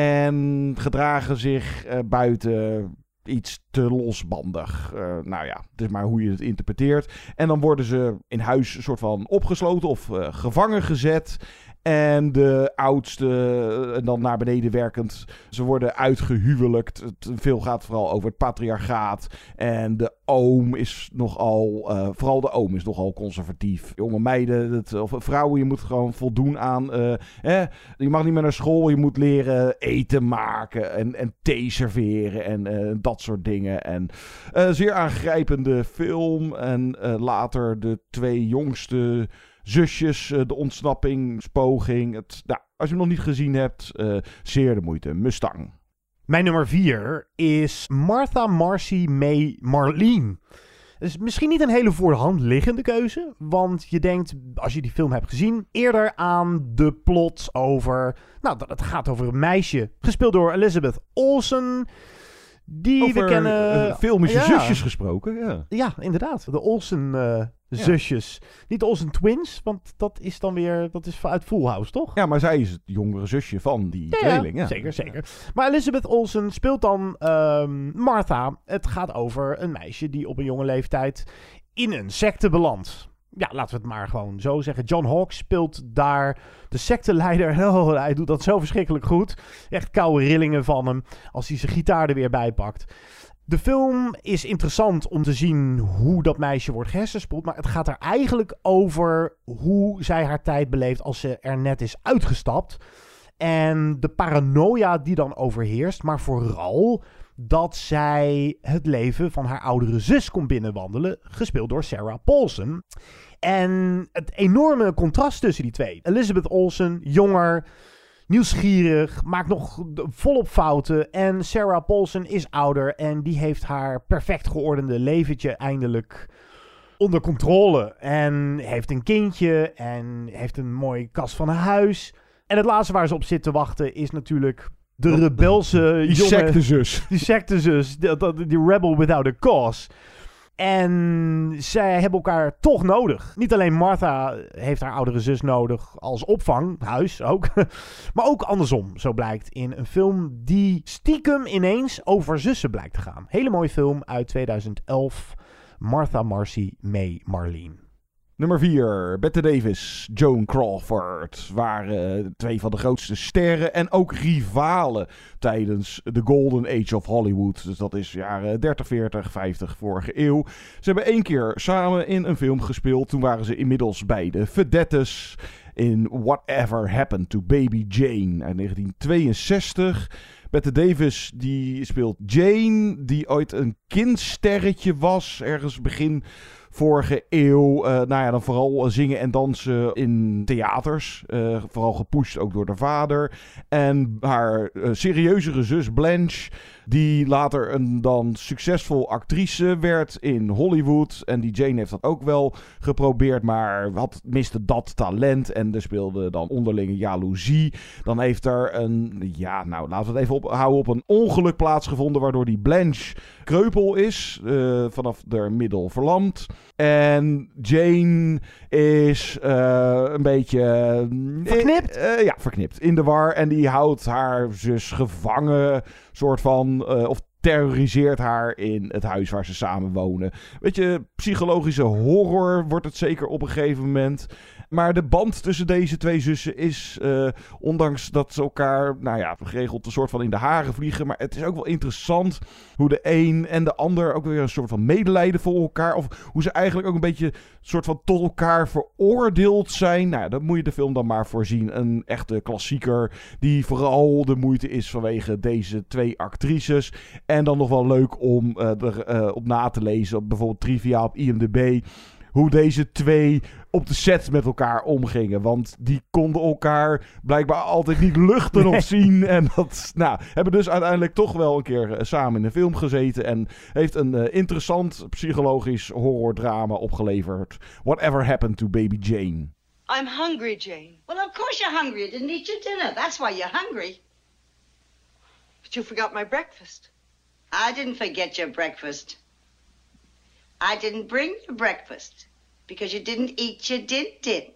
en gedragen zich uh, buiten iets te losbandig. Uh, nou ja, het is maar hoe je het interpreteert. En dan worden ze in huis een soort van opgesloten of uh, gevangen gezet. En de oudste, en dan naar beneden werkend, ze worden uitgehuwelijkt. Het, veel gaat vooral over het patriarchaat. En de oom is nogal, uh, vooral de oom is nogal conservatief. Jonge meiden, het, of vrouwen, je moet gewoon voldoen aan, uh, eh, je mag niet meer naar school, je moet leren eten maken en, en thee serveren en uh, dat soort dingen. En uh, zeer aangrijpende film. En uh, later de twee jongste zusjes, de ontsnappingspoging. Het, nou, als je hem nog niet gezien hebt, uh, zeer de moeite. Mustang. Mijn nummer vier is Martha Marcy May Marlene. Dat is misschien niet een hele voor de hand liggende keuze. Want je denkt, als je die film hebt gezien, eerder aan de plot over... Nou, het gaat over een meisje, gespeeld door Elizabeth Olsen. Die over, we kennen... Uh, filmische ja. zusjes gesproken, ja. Ja, inderdaad. De Olsen... Uh, zusjes. Ja. Niet de Olsen Twins, want dat is dan weer... Dat is uit Full House, toch? Ja, maar zij is het jongere zusje van die ja, tweeling. Ja. Zeker, zeker. Maar Elizabeth Olsen speelt dan um, Martha. Het gaat over een meisje die op een jonge leeftijd in een secte belandt. Ja, laten we het maar gewoon zo zeggen. John Hawkes speelt daar de secteleider. Oh, hij doet dat zo verschrikkelijk goed. Echt koude rillingen van hem als hij zijn gitaar er weer bij pakt. De film is interessant om te zien hoe dat meisje wordt gehersenspoeld. Maar het gaat er eigenlijk over hoe zij haar tijd beleeft als ze er net is uitgestapt. En de paranoia die dan overheerst. Maar vooral dat zij het leven van haar oudere zus komt binnenwandelen. Gespeeld door Sarah Paulson. En het enorme contrast tussen die twee. Elizabeth Olsen, jonger... nieuwsgierig, maakt nog volop fouten. En Sarah Paulson is ouder en die heeft haar perfect geordende leventje eindelijk onder controle. En heeft een kindje en heeft een mooie kast van een huis. En het laatste waar ze op zit te wachten is natuurlijk de rebelse die jonge... sectezus. Die sectezus, die, die rebel without a cause. En zij hebben elkaar toch nodig. Niet alleen Martha heeft haar oudere zus nodig als opvang, huis ook. Maar ook andersom, zo blijkt in een film die stiekem ineens over zussen blijkt te gaan. Hele mooie film uit tweeduizend elf. Martha Marcy May Marlene. Nummer vier, Bette Davis, Joan Crawford waren twee van de grootste sterren en ook rivalen tijdens de Golden Age of Hollywood. Dus dat is jaren dertig, veertig, vijftig vorige eeuw. Ze hebben één keer samen in een film gespeeld. Toen waren ze inmiddels beide vedettes in Whatever Happened to Baby Jane uit negentien tweeënzestig. Bette Davis die speelt Jane, die ooit een kindsterretje was, ergens begin vorige eeuw. Uh, nou ja, dan vooral zingen en dansen in theaters. Uh, vooral gepusht ook door de vader. En haar uh, serieuzere zus Blanche, die later een dan succesvol actrice werd in Hollywood. En die Jane heeft dat ook wel geprobeerd, maar had, miste dat talent. En er speelde dan onderlinge jaloezie. Dan heeft er een, ja, nou laten we het even ophouden, op een ongeluk plaatsgevonden, waardoor die Blanche kreupel is, uh, vanaf de middel verlamd. En Jane is uh, een beetje... Uh, verknipt? Uh, uh, ja, verknipt. In de war. En die houdt haar zus gevangen. Soort van... Uh, of terroriseert haar in het huis waar ze samen wonen. Weet je, psychologische horror wordt het zeker op een gegeven moment. Maar de band tussen deze twee zussen is, uh, ondanks dat ze elkaar, nou ja, geregeld een soort van in de haren vliegen. Maar het is ook wel interessant hoe de een en de ander ook weer een soort van medelijden voor elkaar. Of hoe ze eigenlijk ook een beetje soort van tot elkaar veroordeeld zijn. Nou ja, daar moet je de film dan maar voor zien. Een echte klassieker die vooral de moeite is vanwege deze twee actrices. En dan nog wel leuk om uh, er uh, op na te lezen, op bijvoorbeeld trivia op I M D B, hoe deze twee op de set met elkaar omgingen. Want die konden elkaar blijkbaar altijd niet luchten nee. of zien. En dat, nou, hebben dus uiteindelijk toch wel een keer uh, samen in een film gezeten. En heeft een uh, interessant psychologisch horrordrama opgeleverd. Whatever Happened to Baby Jane. I'm hungry, Jane. Well, of course you're hungry. You didn't eat your dinner. That's why you're hungry. But you forgot my breakfast. I didn't forget your breakfast. I didn't bring your breakfast because you didn't eat your din-din.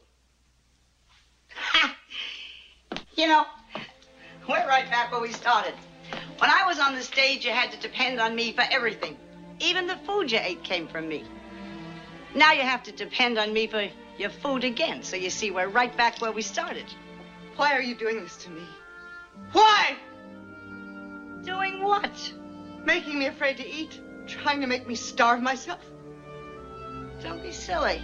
Ha! You know, we're right back where we started. When I was on the stage, you had to depend on me for everything. Even the food you ate came from me. Now you have to depend on me for your food again. So you see, we're right back where we started. Why are you doing this to me? Why? Doing what? Making me afraid to eat? Trying to make me starve myself? Don't be silly.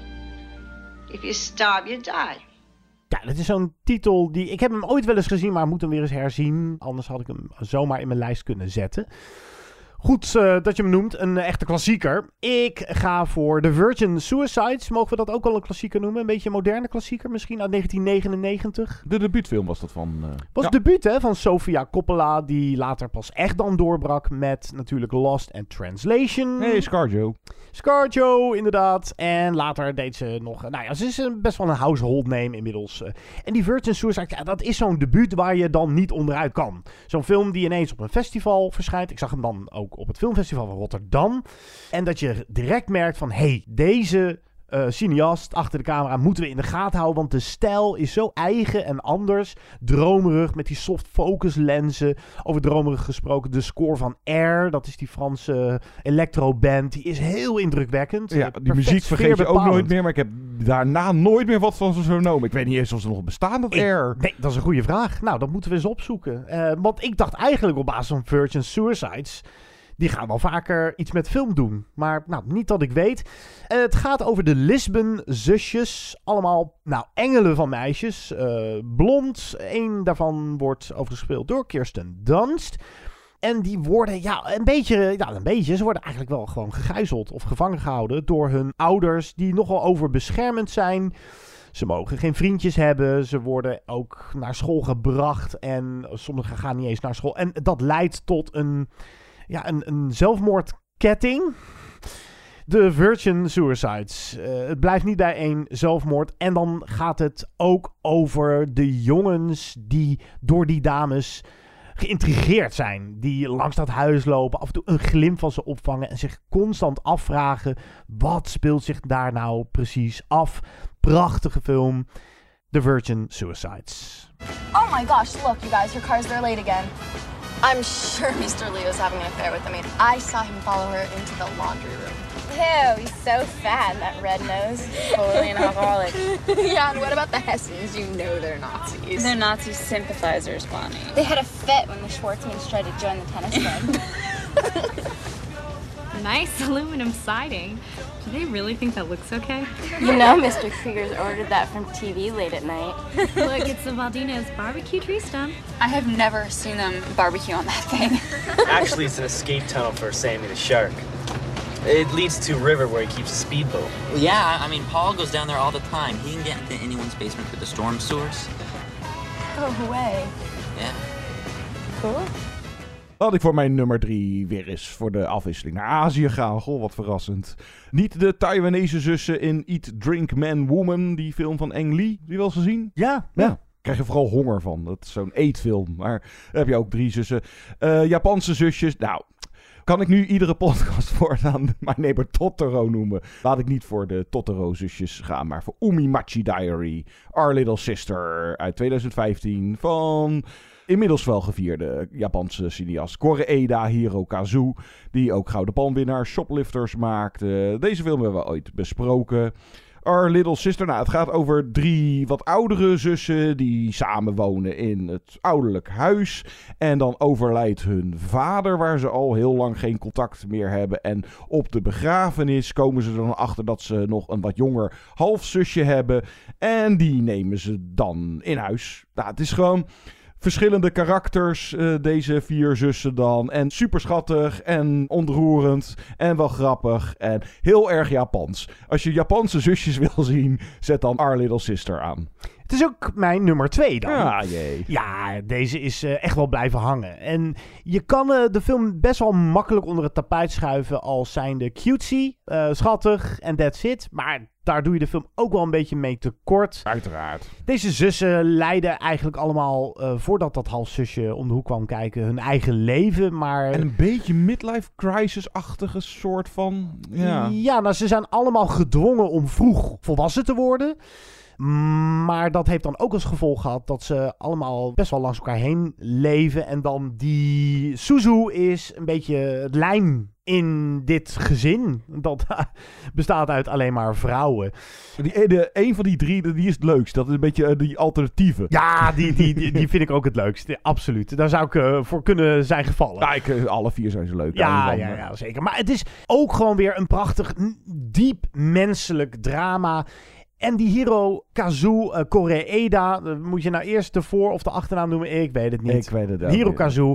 If you starve, you die. Ja, dat is zo'n titel die... Ik heb hem ooit wel eens gezien, maar moet hem weer eens herzien. Anders had ik hem zomaar in mijn lijst kunnen zetten. Goed uh, dat je hem noemt. Een uh, echte klassieker. Ik ga voor The Virgin Suicides. Mogen we dat ook al een klassieker noemen? Een beetje een moderne klassieker misschien uit negentien negenennegentig. De debuutfilm was dat van... Uh, was ja. het debuut hè, van Sofia Coppola. Die later pas echt dan doorbrak met natuurlijk Lost and Translation. Nee, ScarJo. ScarJo, inderdaad. En later deed ze nog... Nou ja, ze is best wel een household name inmiddels. En die Virgin Suicide, ja, dat is zo'n debuut waar je dan niet onderuit kan. Zo'n film die ineens op een festival verschijnt. Ik zag hem dan ook op het filmfestival van Rotterdam. En dat je direct merkt van... Hé, hey, deze... Uh, cineast achter de camera moeten we in de gaten houden, want de stijl is zo eigen en anders. Dromerig met die soft focus lenzen. Over dromerig gesproken, de score van Air, dat is die Franse electroband, die is heel indrukwekkend. Ja, die muziek vergeet je ook nooit meer, maar ik heb daarna nooit meer wat van ze vernomen. Ik weet niet eens of ze nog bestaan, dat Air. Nee, dat is een goede vraag. Nou, dat moeten we eens opzoeken. Uh, want ik dacht eigenlijk op basis van Virgin Suicides... Die gaan wel vaker iets met film doen. Maar nou, niet dat ik weet. Uh, het gaat over de Lisbon-zusjes. Allemaal nou, engelen van meisjes. Uh, blond. Eén daarvan wordt overgespeeld door Kirsten Dunst. En die worden ja, een beetje... Ja, een beetje. Ze worden eigenlijk wel gewoon gegijzeld of gevangen gehouden door hun ouders. Die nogal overbeschermend zijn. Ze mogen geen vriendjes hebben. Ze worden ook naar school gebracht. En sommigen gaan niet eens naar school. En dat leidt tot een... Ja, een, een zelfmoordketting. De Virgin Suicides. Uh, het blijft niet bij één zelfmoord. En dan gaat het ook over de jongens die door die dames geïntrigeerd zijn. Die langs dat huis lopen, af en toe een glimp van ze opvangen en zich constant afvragen, wat speelt zich daar nou precies af? Prachtige film. The Virgin Suicides. Oh my gosh, look you guys, your car's there late again. I'm sure Mister Leo's having an affair with the maid. I saw him follow her into the laundry room. Ew, he's so fat, that red nose. Totally an alcoholic. Yeah, and what about the Hessens? You know they're Nazis. They're Nazi sympathizers, Bonnie. They had a fit when the Schwartzmans tried to join the tennis club. Nice aluminum siding. Do they really think that looks okay? You know Mister Krieger's ordered that from T V late at night. Look, it's the Valdino's barbecue tree stump. I have never seen them barbecue on that thing. Actually, it's an escape tunnel for Sammy the shark. It leads to a river where he keeps a speedboat. Well, yeah, I mean, Paul goes down there all the time. He can get into anyone's basement with the storm sewers. Oh, way. Yeah. Cool. Had ik voor mijn nummer drie weer eens voor de afwisseling naar Azië gaan. Goh, wat verrassend. Niet de Taiwanese zussen in Eat, Drink, Man, Woman. Die film van Ang Lee. Die wel eens gezien? Ja. Ja. Ja. Krijg je vooral honger van. Dat is zo'n eetfilm. Maar dan heb je ook drie zussen. Uh, Japanse zusjes. Nou, kan ik nu iedere podcast voortaan My Neighbor Totoro noemen? Laat ik niet voor de Totoro-zusjes gaan, maar voor Umimachi Diary. Our Little Sister uit twintig vijftien van inmiddels wel gevierde Japanse cineast Koreeda Hirokazu, die ook Gouden Palmwinnaar Shoplifters maakte. Deze film hebben we ooit besproken. Our Little Sister. Nou, het gaat over drie wat oudere zussen die samenwonen in het ouderlijk huis. En dan overlijdt hun vader, waar ze al heel lang geen contact meer hebben. En op de begrafenis komen ze er dan achter dat ze nog een wat jonger halfzusje hebben. En die nemen ze dan in huis. Nou, het is gewoon verschillende karakters, uh, deze vier zussen dan. En super schattig en ontroerend en wel grappig en heel erg Japans. Als je Japanse zusjes wil zien, zet dan Our Little Sister aan. Het is ook mijn nummer twee dan. Ja, jee. Ja, deze is uh, echt wel blijven hangen. En je kan uh, de film best wel makkelijk onder het tapijt schuiven als zijnde cutesy, uh, schattig en that's it. Maar daar doe je de film ook wel een beetje mee tekort. Uiteraard. Deze zussen leiden eigenlijk allemaal, uh, voordat dat halfzusje om de hoek kwam kijken, hun eigen leven. Maar en een beetje midlife crisis-achtige soort van. Ja. ja, nou ze zijn allemaal gedwongen om vroeg volwassen te worden. Maar dat heeft dan ook als gevolg gehad dat ze allemaal best wel langs elkaar heen leven. En dan die Suzu is een beetje het lijm in dit gezin. Dat bestaat uit alleen maar vrouwen. Die, de, een van die drie, die is het leukst. Dat is een beetje uh, die alternatieve. Ja, die, die, die, die vind ik ook het leukst. Ja, absoluut. Daar zou ik uh, voor kunnen zijn gevallen. Ja, ik, uh, alle vier zijn ze leuk. Ja, ja, ja, zeker. Maar het is ook gewoon weer een prachtig, diep menselijk drama. En die Hirokazu uh, Koreeda, uh, moet je nou eerst de voor- of de achternaam noemen? Ik weet het niet. Ik weet het ook. Hirokazu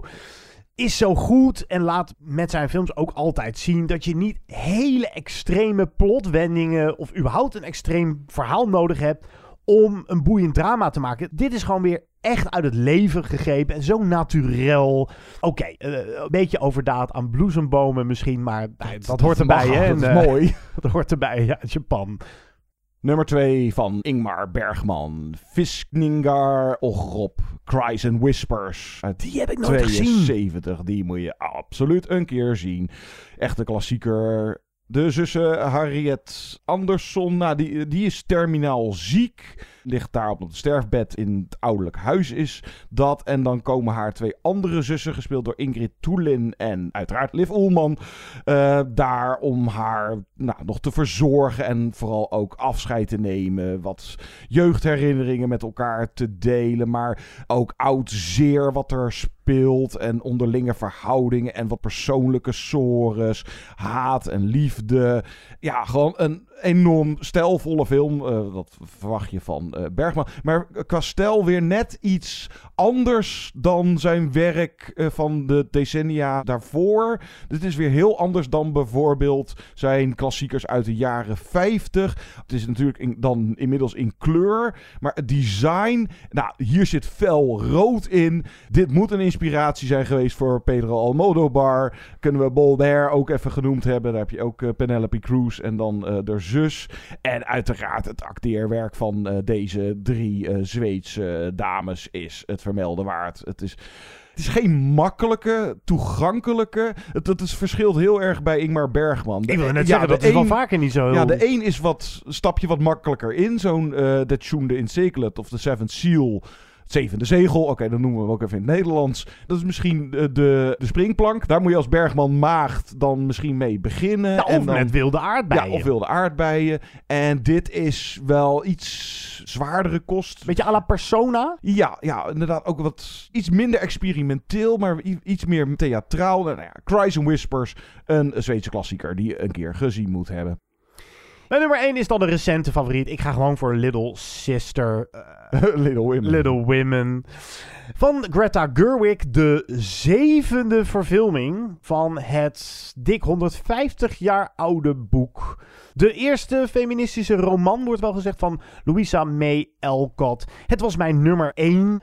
is zo goed en laat met zijn films ook altijd zien dat je niet hele extreme plotwendingen of überhaupt een extreem verhaal nodig hebt om een boeiend drama te maken. Dit is gewoon weer echt uit het leven gegrepen en zo naturel. Oké, okay, uh, een beetje overdaad aan bloesembomen misschien, maar dat, dat, dat hoort erbij. Mag, hè? Dat is en, uh, mooi. Dat hoort erbij, ja, Japan. Nummer twee van Ingmar Bergman. Fiskningar Ogrop. Cries and Whispers. Uit die heb ik nooit tweeënzeventig. gezien. Die moet je absoluut een keer zien. Echte klassieker. De zussen Harriet Andersson. Nou, die, die is terminaal ziek. Ligt daar op het sterfbed in het ouderlijk huis is dat. En dan komen haar twee andere zussen, gespeeld door Ingrid Toelin en uiteraard Liv Ullmann, uh, daar om haar nou, nog te verzorgen en vooral ook afscheid te nemen. Wat jeugdherinneringen met elkaar te delen, maar ook oud zeer wat er speelt en onderlinge verhoudingen en wat persoonlijke sores, haat en liefde. Ja, gewoon een enorm stijlvolle film. Uh, dat verwacht je van uh, Bergman. Maar qua stijl weer net iets anders dan zijn werk uh, van de decennia daarvoor. Dit is weer heel anders dan bijvoorbeeld zijn klassiekers uit de jaren vijftig. Het is natuurlijk in, dan inmiddels in kleur. Maar het design, nou, hier zit fel rood in. Dit moet een inspiratie zijn geweest voor Pedro Almodovar. Kunnen we Bolder ook even genoemd hebben. Daar heb je ook uh, Penelope Cruz en dan uh, de zus. En uiteraard het acteerwerk van uh, deze drie uh, Zweedse dames is het vermelden waard. Het is, het is geen makkelijke, toegankelijke. Het, het is, verschilt heel erg bij Ingmar Bergman. Ik wil net ja, zeggen, dat een, is wel vaker niet zo. Ja, de een is wat stapje wat makkelijker in. Zo'n uh, Det Sjunde Inseglet of The Seventh Seal. Het zevende zegel, oké, okay, dan noemen we hem ook even in het Nederlands. Dat is misschien de, de, de springplank. Daar moet je als Bergman maagd dan misschien mee beginnen. Ja, of en dan, met wilde aardbeien. Ja, of wilde aardbeien. En dit is wel iets zwaardere kost. Beetje à la Persona? Ja, ja, inderdaad ook wat iets minder experimenteel, maar iets meer theatraal. Nou ja, Cries and Whispers, een Zweedse klassieker die je een keer gezien moet hebben. Mijn nummer één is dan de recente favoriet. Ik ga gewoon voor Little Sister. Uh, Little Women. Little Women. Van Greta Gerwig. De zevende verfilming van het dik honderdvijftig jaar oude boek. De eerste feministische roman, wordt wel gezegd, van Louisa May Alcott. Het was mijn nummer één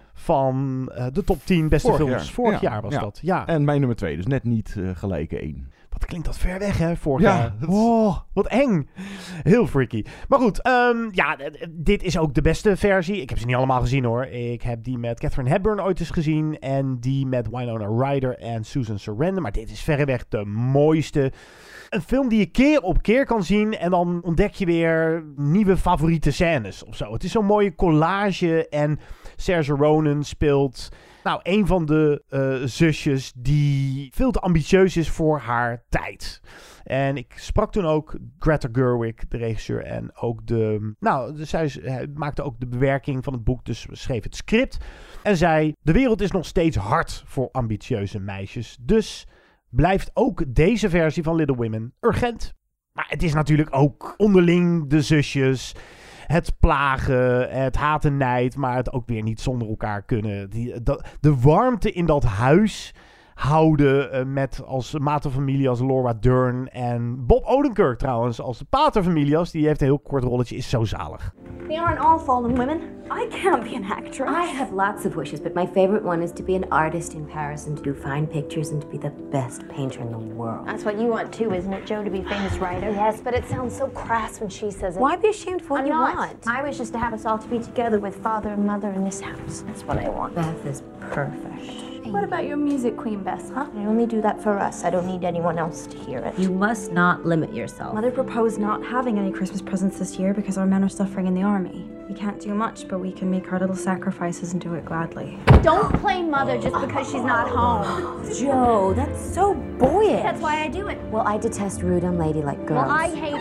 van uh, de top tien beste Vorig films. Jaar. Vorig ja, jaar was ja. dat. Ja. En mijn nummer twee, dus net niet uh, gelijk één. Wat klinkt dat ver weg, hè, vorig ja, jaar. Oh, wat eng. Heel freaky. Maar goed, um, ja, dit is ook de beste versie. Ik heb ze niet allemaal gezien, hoor. Ik heb die met Katharine Hepburn ooit eens gezien. En die met Winona Ryder en Susan Sarandon. Maar dit is verreweg de mooiste. Een film die je keer op keer kan zien. En dan ontdek je weer nieuwe favoriete scènes of zo. Het is zo'n mooie collage. En Saoirse Ronan speelt Nou, een van de uh, zusjes die veel te ambitieus is voor haar tijd. En ik sprak toen ook Greta Gerwig, de regisseur, en ook de... Nou, zij maakte ook de bewerking van het boek, dus schreef het script. En zei, de wereld is nog steeds hard voor ambitieuze meisjes. Dus blijft ook deze versie van Little Women urgent. Maar het is natuurlijk ook onderling de zusjes, het plagen, het haat en nijd, maar het ook weer niet zonder elkaar kunnen. Die, dat, de warmte in dat huis houden uh, met als materfamilie als Laura Dern en Bob Odenkirk trouwens als de paterfamilie, als die heeft een heel kort rolletje, is zo zalig. They aren't all fallen women. I can't be an actress. I have lots of wishes, but my favorite one is to be an artist in Paris and to do fine pictures and to be the best painter in the world. That's what you want too, isn't it, Joe, to be a famous writer? Yes, but it sounds so crass when she says it. Why be ashamed of what I'm you not. want? My wish is to have us all to be together with father and mother in this house. That's what I want. Beth is perfect. What about your music queen, Bess, huh? I only do that for us. I don't need anyone else to hear it. You must not limit yourself. Mother proposed not having any Christmas presents this year because our men are suffering in the army. We can't do much, but we can make our little sacrifices and do it gladly. Don't play mother just because she's not home. Joe, that's so boyish. That's why I do it. Well, I detest rude, unladylike girls. Well, I hate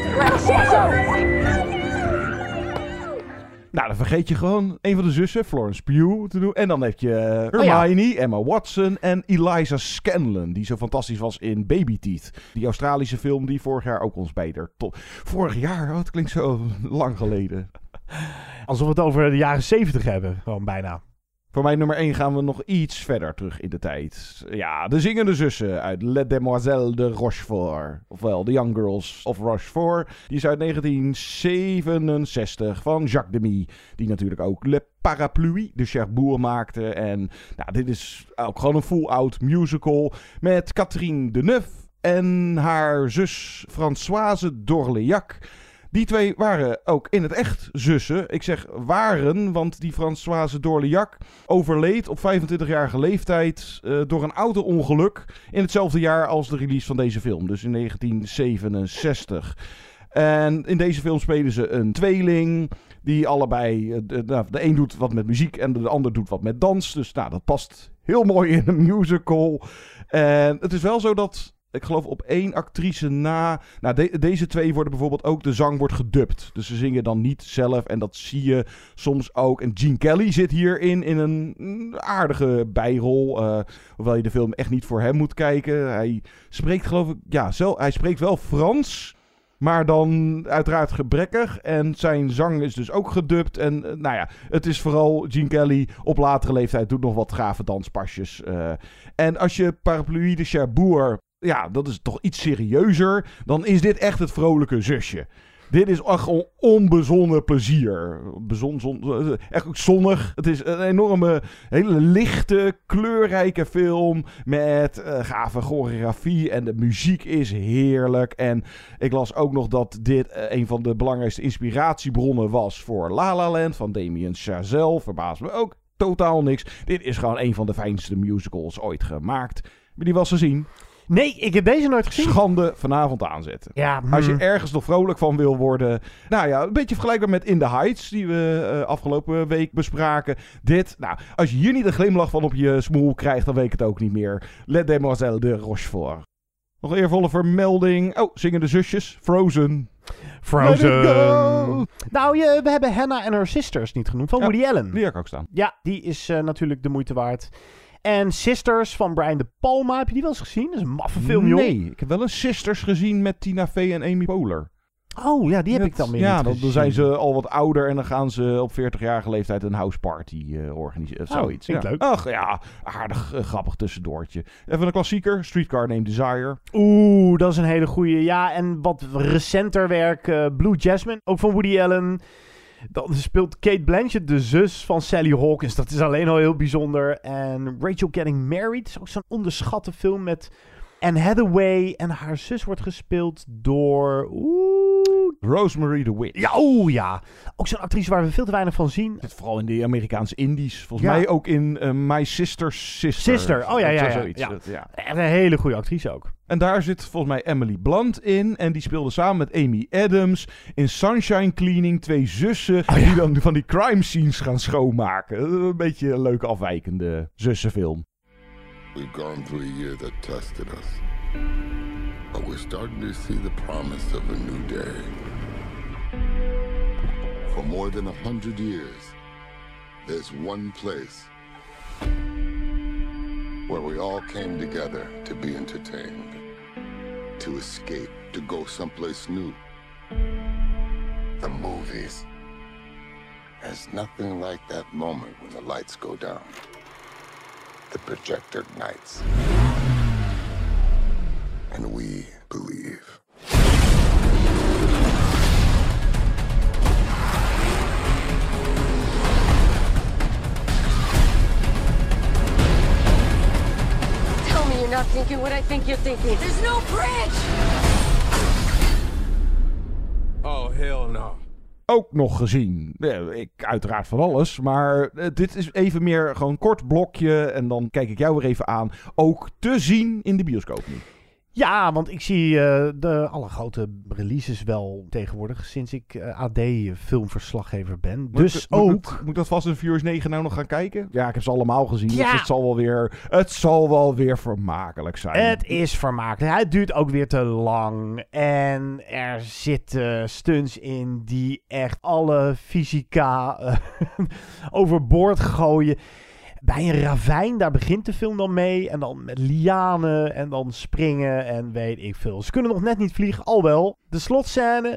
effective. Nou, dan vergeet je gewoon een van de zussen, Florence Pugh, te doen. En dan heb je Hermione, oh ja. Emma Watson en Eliza Scanlon, die zo fantastisch was in Baby Teeth. Die Australische film die vorig jaar ook ons beter tot... Vorig jaar? Oh, het klinkt zo lang geleden. Alsof we het over de jaren zeventig hebben, gewoon bijna. Voor mijn nummer één gaan we nog iets verder terug in de tijd. Ja, de zingende zussen uit Les Demoiselles de Rochefort. Ofwel, The Young Girls of Rochefort. Die is uit negentien zevenenzestig van Jacques Demy. Die natuurlijk ook Le Parapluie de Cherbourg maakte. En nou, dit is ook gewoon een full-out musical met Catherine Deneuve en haar zus Françoise d'Orléac. Die twee waren ook in het echt zussen. Ik zeg waren, want die Françoise d'Orléac overleed op vijfentwintigjarige leeftijd uh, door een auto-ongeluk in hetzelfde jaar als de release van deze film. Dus in negentien zevenenzestig. En in deze film spelen ze een tweeling die allebei... Uh, de, nou, de een doet wat met muziek en de ander doet wat met dans. Dus nou, dat past heel mooi in een musical. En het is wel zo dat... Ik geloof op één actrice na... Nou, de, deze twee worden bijvoorbeeld ook... De zang wordt gedubt. Dus ze zingen dan niet zelf. En dat zie je soms ook. En Gene Kelly zit hierin in een aardige bijrol. Uh, hoewel je de film echt niet voor hem moet kijken. Hij spreekt geloof ik... Ja, zelf, hij spreekt wel Frans. Maar dan uiteraard gebrekkig. En zijn zang is dus ook gedubt. En uh, nou ja, het is vooral Gene Kelly op latere leeftijd. Doet nog wat gave danspasjes. Uh, en als je Parapluie de Cherbourg... Ja, dat is toch iets serieuzer. Dan is dit echt het vrolijke zusje. Dit is echt gewoon onbezonnen plezier. Bezon, zon, echt ook zonnig. Het is een enorme, hele lichte, kleurrijke film. Met uh, gave choreografie. En de muziek is heerlijk. En ik las ook nog dat dit uh, een van de belangrijkste inspiratiebronnen was voor La La Land van Damien Chazelle. Verbaast me ook totaal niks. Dit is gewoon een van de fijnste musicals ooit gemaakt. Heb je die wel eens gezien? Nee, ik heb deze nooit gezien. Schande vanavond aanzetten. Ja, hmm. Als je ergens nog vrolijk van wil worden. Nou ja, een beetje vergelijkbaar met In the Heights. Die we uh, afgelopen week bespraken. Dit, nou, als je hier niet een glimlach van op je smoel krijgt. Dan weet ik het ook niet meer. Les Demoiselles de Rochefort. Nog een eervolle vermelding. Oh, zingende zusjes. Frozen. Frozen. Nou, je, we hebben Hannah and Her Sisters niet genoemd. Van ja, Woody Allen. Die heb ik ook staan. Ja, die is uh, natuurlijk de moeite waard. En Sisters van Brian De Palma. Heb je die wel eens gezien? Dat is een maffe film, joh. Nee, ik heb wel een Sisters gezien met Tina Fey en Amy Poehler. Oh, ja, die heb Met, ik dan weer ja, niet dan, gezien. dan zijn ze al wat ouder en dan gaan ze op veertigjarige leeftijd een houseparty uh, organiseren. Oh, zoiets. vind ik ja. leuk. Ach ja, aardig, uh, grappig tussendoortje. Even een klassieker, Streetcar Named Desire. Oeh, dat is een hele goeie. Ja, en wat recenter werk, uh, Blue Jasmine, ook van Woody Allen. Dan speelt Kate Blanchett de zus van Sally Hawkins. Dat is alleen al heel bijzonder. En Rachel Getting Married is ook zo'n onderschatte film met Anne Hathaway. En haar zus wordt gespeeld door... Oeh, Rosemary the Witch. Ja, oh ja. Ook zo'n actrice waar we veel te weinig van zien. Zit vooral in de Amerikaanse indies. Volgens ja. mij ook in uh, My Sister's Sister. Sister, oh ja, ja, ja. Zoiets. ja. Dat, ja. Echt een hele goede actrice ook. En daar zit volgens mij Emily Blunt in. En die speelde samen met Amy Adams in Sunshine Cleaning. Twee zussen oh, ja. die dan van die crime scenes gaan schoonmaken. Een beetje een leuke afwijkende zussenfilm. We've gone through a year that tested us. But we're starting to see the promise of a new day. For more than a hundred years, there's one place where we all came together to be entertained, to escape, to go someplace new. The movies. There's nothing like that moment when the lights go down. The projector ignites. And we believe. Tell me you're not thinking what I think you're thinking. There's no bridge! Oh, hell no. Ook nog gezien. Ik uiteraard van alles. Maar uh, dit is even meer gewoon een kort blokje. En dan kijk ik jou weer even aan. Ook te zien in de bioscoop nu. Ja, want ik zie uh, de alle grote releases wel tegenwoordig sinds ik uh, A D-filmverslaggever ben. Moet dus moet, ook... Moet, moet ik dat Fast and Furious negen nou nog gaan kijken? Ja, ik heb ze allemaal gezien. Ja. Dus het zal wel weer, het zal wel weer vermakelijk zijn. Het is vermakelijk. Het duurt ook weer te lang. En er zitten stunts in die echt alle fysica uh, overboord gooien. Bij een ravijn, daar begint de film dan mee. En dan met lianen en dan springen en weet ik veel. Ze kunnen nog net niet vliegen, al wel. De slotscène.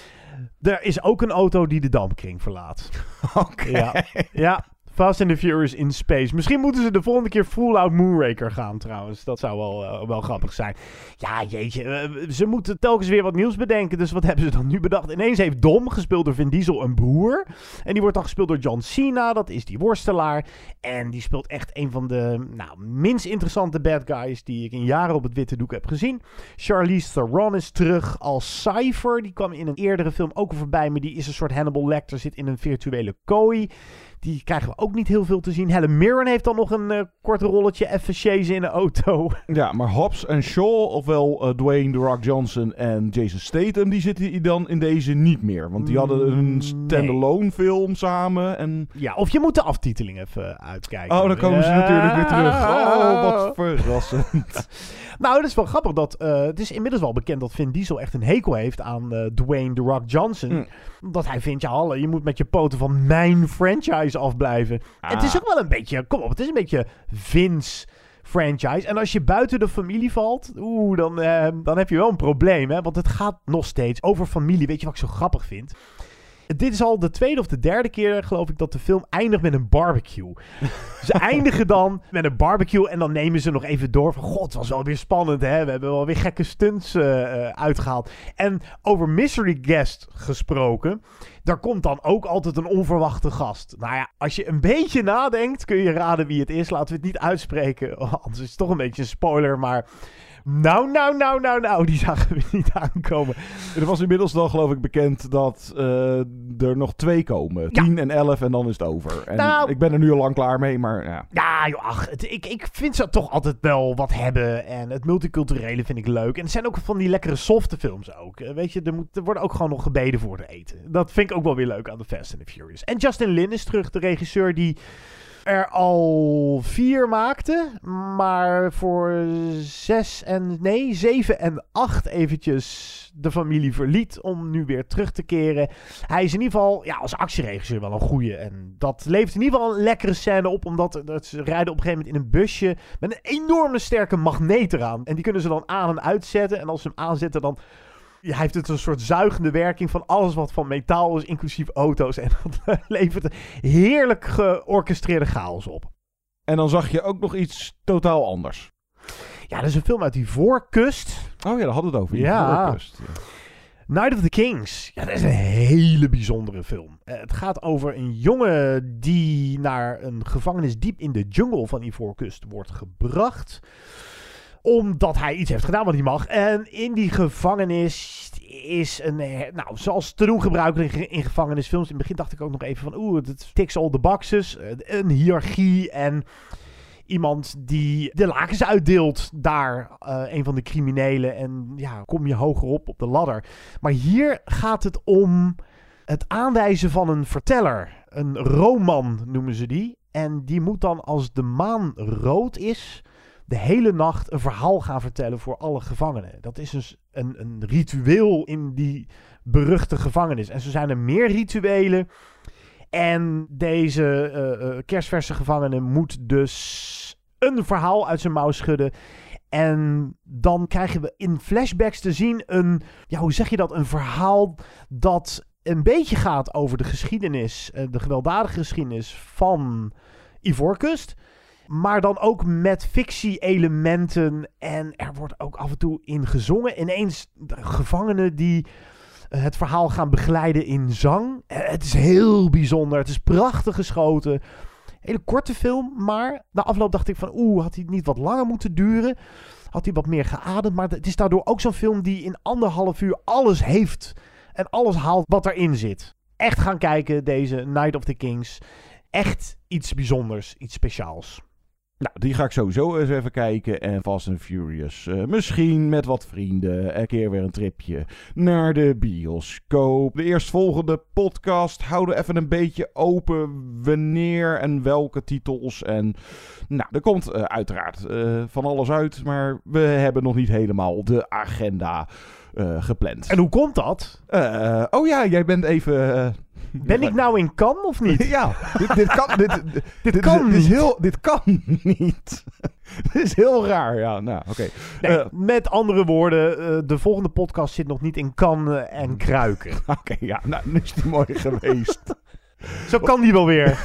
Er is ook een auto die de dampkring verlaat. Oké. Okay. Ja, ja. Fast and the Furious in Space. Misschien moeten ze de volgende keer full-out Moonraker gaan trouwens. Dat zou wel, uh, wel grappig zijn. Ja, jeetje. Uh, ze moeten telkens weer wat nieuws bedenken. Dus wat hebben ze dan nu bedacht? Ineens heeft Dom, gespeeld door Vin Diesel, een broer. En die wordt dan gespeeld door John Cena. Dat is die worstelaar. En die speelt echt een van de nou, minst interessante bad guys die ik in jaren op het witte doek heb gezien. Charlize Theron is terug als Cypher. Die kwam in een eerdere film ook voorbij. Maar die is een soort Hannibal Lecter. Zit in een virtuele kooi. Die krijgen we ook niet heel veel te zien. Helen Mirren heeft dan nog een uh, kort rolletje. Even chasen in een auto. Ja, maar Hobbs en Shaw, ofwel uh, Dwayne The Rock Johnson en Jason Statham, die zitten dan in deze niet meer. Want die hadden een standalone nee. film samen. En... Ja, of je moet de aftiteling even uitkijken. Oh, dan komen ja. ze natuurlijk weer terug. Oh, wat verrassend. Nou, het is wel grappig dat... Uh, het is inmiddels wel bekend dat Vin Diesel echt een hekel heeft aan uh, Dwayne The Rock Johnson. Mm. Omdat hij vindt, ja, hallo, je moet met je poten van mijn franchise afblijven. Ah. En het is ook wel een beetje... Kom op, het is een beetje Vince franchise. En als je buiten de familie valt, oeh, dan, uh, dan heb je wel een probleem, hè. Want het gaat nog steeds over familie. Weet je wat ik zo grappig vind? Dit is al de tweede of de derde keer, geloof ik, dat de film eindigt met een barbecue. Ze eindigen dan met een barbecue en dan nemen ze nog even door van... God, het was wel weer spannend, hè? We hebben wel weer gekke stunts uh, uh, uitgehaald. En over mystery guest gesproken... Daar komt dan ook altijd een onverwachte gast. Nou ja, als je een beetje nadenkt, kun je raden wie het is. Laten we het niet uitspreken, anders is het toch een beetje een spoiler, maar... Nou, nou, nou, nou, nou, die zagen we niet aankomen. Er was inmiddels dan, geloof ik, bekend dat uh, er nog twee komen. Ja. Tien en elf en dan is het over. En nou, ik ben er nu al lang klaar mee, maar ja. Ja, joh, ach, het, ik, ik vind ze toch altijd wel wat hebben. En het multiculturele vind ik leuk. En het zijn ook van die lekkere softe films ook. Weet je, er, moet, er wordt ook gewoon nog gebeden voor te eten. Dat vind ik ook wel weer leuk aan The Fast and the Furious. En Justin Lin is terug, de regisseur die... er al vier maakte, maar voor zes en nee, zeven en acht eventjes de familie verliet om nu weer terug te keren. Hij is in ieder geval, ja, als actieregisseur wel een goeie. En dat levert in ieder geval een lekkere scène op, omdat dat ze rijden op een gegeven moment in een busje met een enorme sterke magneet eraan. En die kunnen ze dan aan en uitzetten. En als ze hem aanzetten, dan... Ja, hij heeft het een soort zuigende werking van alles wat van metaal is, inclusief auto's. En dat levert heerlijk georchestreerde chaos op. En dan zag je ook nog iets totaal anders. Ja, dat is een film uit die Ivoorkust. Oh ja, daar hadden we het over. Die ja. Ivoorkust. Ja. Night of the Kings. Ja, dat is een hele bijzondere film. Uh, het gaat over een jongen die naar een gevangenis diep in de jungle van Ivoorkust wordt gebracht... Omdat hij iets heeft gedaan wat hij mag. En in die gevangenis is een, nou, zoals te doen gebruikelijk in, in gevangenisfilms. In het begin dacht ik ook nog even van, oeh, het ticks all the boxes. Een hiërarchie en iemand die de lakens uitdeelt daar, uh, een van de criminelen. En ja, kom je hoger op op de ladder. Maar hier gaat het om het aanwijzen van een verteller. Een roman noemen ze die. En die moet dan, als de maan rood is, de hele nacht een verhaal gaan vertellen voor alle gevangenen. Dat is dus een, een ritueel in die beruchte gevangenis. En zo zijn er meer rituelen. En deze uh, uh, kerstverse gevangene moet dus een verhaal uit zijn mouw schudden. En dan krijgen we in flashbacks te zien een, ja, hoe zeg je dat? Een verhaal dat een beetje gaat over de geschiedenis, uh, de gewelddadige geschiedenis van Ivoorkust. Maar dan ook met fictie-elementen. En er wordt ook af en toe in gezongen. Ineens de gevangenen die het verhaal gaan begeleiden in zang. Het is heel bijzonder. Het is prachtig geschoten. Hele korte film. Maar na afloop dacht ik van, oeh, had hij niet wat langer moeten duren? Had hij wat meer geademd? Maar het is daardoor ook zo'n film die in anderhalf uur alles heeft. En alles haalt wat erin zit. Echt gaan kijken, deze Night of the Kings. Echt iets bijzonders, iets speciaals. Nou, die ga ik sowieso eens even kijken. En Fast and Furious. Uh, misschien met wat vrienden. Een keer weer een tripje naar de bioscoop. De eerstvolgende podcast houden even een beetje open wanneer en welke titels. En nou, er komt uh, uiteraard uh, van alles uit. Maar we hebben nog niet helemaal de agenda uh, gepland. En hoe komt dat? Uh, oh ja, jij bent even... Uh, Ben ik nou in Cannes of niet? Ja, dit, dit kan, dit, dit, dit dit kan is, niet. Dit is heel, dit kan niet. Dit is heel raar, ja. Nou, oké. Okay. Nee, uh, met andere woorden, uh, de volgende podcast zit nog niet in Cannes en Kruiken. Oké, okay, ja. Nou, nu is die mooi geweest. Zo kan die wel weer.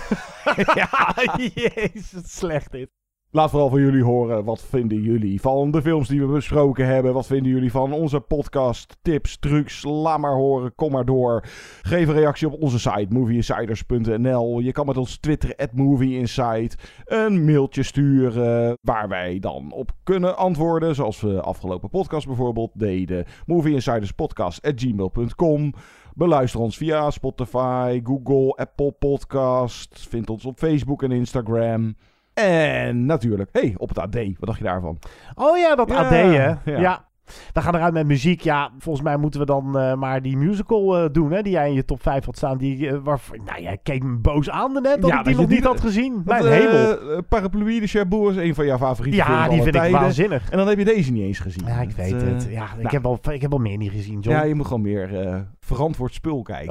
Ja, jezus, slecht dit. Laat vooral van jullie horen, wat vinden jullie van de films die we besproken hebben? Wat vinden jullie van onze podcast, tips, trucs? Laat maar horen, kom maar door. Geef een reactie op onze site, movie insiders punt n l. Je kan met ons twitteren, at movieinsight. Een mailtje sturen waar wij dan op kunnen antwoorden. Zoals we afgelopen podcast bijvoorbeeld deden. movieinsiderspodcast at gmail punt com. Beluister ons via Spotify, Google, Apple Podcasts. Vind ons op Facebook en Instagram. En natuurlijk, hey, op het A D. Wat dacht je daarvan? Oh ja, dat ja, A D, hè? Ja. ja. We gaan eruit met muziek. Ja, volgens mij moeten we dan uh, maar die musical uh, doen, hè? Die jij in je top vijf had staan. Die, uh, waarvoor, nou, jij keek me boos aan net dat ja, ik die nog niet had gezien. Mijn uh, hemel. Parapluie de Cherbourg is een van jouw favoriete ja, films die vind tijden. Ik waanzinnig. En dan heb je deze niet eens gezien. Ja, ik weet het. het. Ja, nou. ik, heb wel, ik heb wel meer niet gezien, John. Ja, je moet gewoon meer uh, verantwoord spul kijken.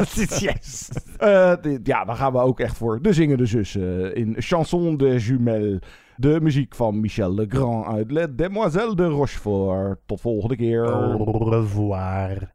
Yes. uh, dit, ja, dan gaan we ook echt voor de zingende zussen in Chanson de Jumelles. De muziek van Michel Legrand uit Les Demoiselles de Rochefort. Tot volgende keer. Au revoir.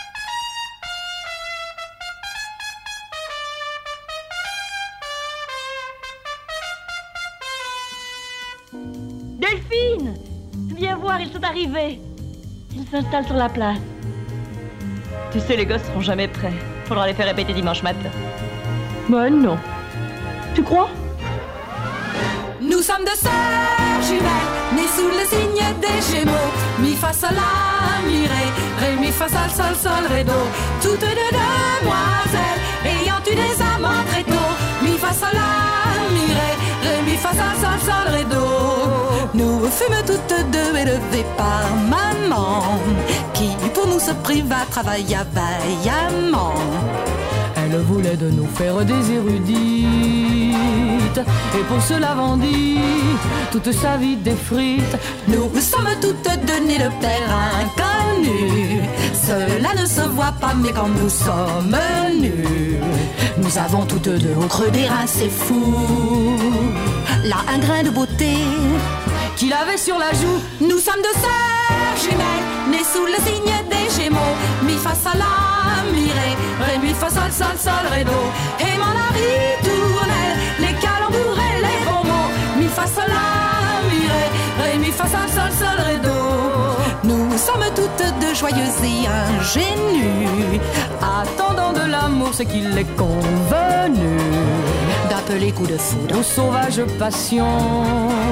Delphine, viens voir, ils sont arrivés. Ils s'installent sur la place. Tu sais, les gosses seront jamais prêts. Faudra les faire répéter dimanche matin. Bah non. Tu crois? Nous sommes deux sœurs jumelles, nées sous le signe des Gémeaux. Mi fa sol la mi ré, ré mi fa sol sol sol ré do. Toutes deux demoiselles, ayant eu des amants très tôt. Mi fa sol la mi ré, ré mi fa sol sol sol ré do. Nous fûmes toutes deux élevées par maman, qui pour nous se priva travailla vaillamment. Elle voulait de nous faire des érudites, et pour cela vendit toute sa vie des frites. Nous sommes toutes deux nées de pères inconnus. Cela ne se voit pas, mais quand nous sommes nus, nous avons toutes deux au creux des reins, c'est fou. Là, un grain de beauté qu'il avait sur la joue. Nous sommes deux sœurs jumelles, nées sous le signe des Gémeaux. Mi fa sol la mi ré, ré mi fa sol sol sol ré do. Aimant la ritournelle, les calembours et les bons mots. Mi fa sol la mi ré, ré mi fa sol sol sol ré do. Nous sommes toutes deux joyeuses et ingénues, attendant de l'amour ce qu'il est convenu d'appeler coup de foudre ou sauvage passion.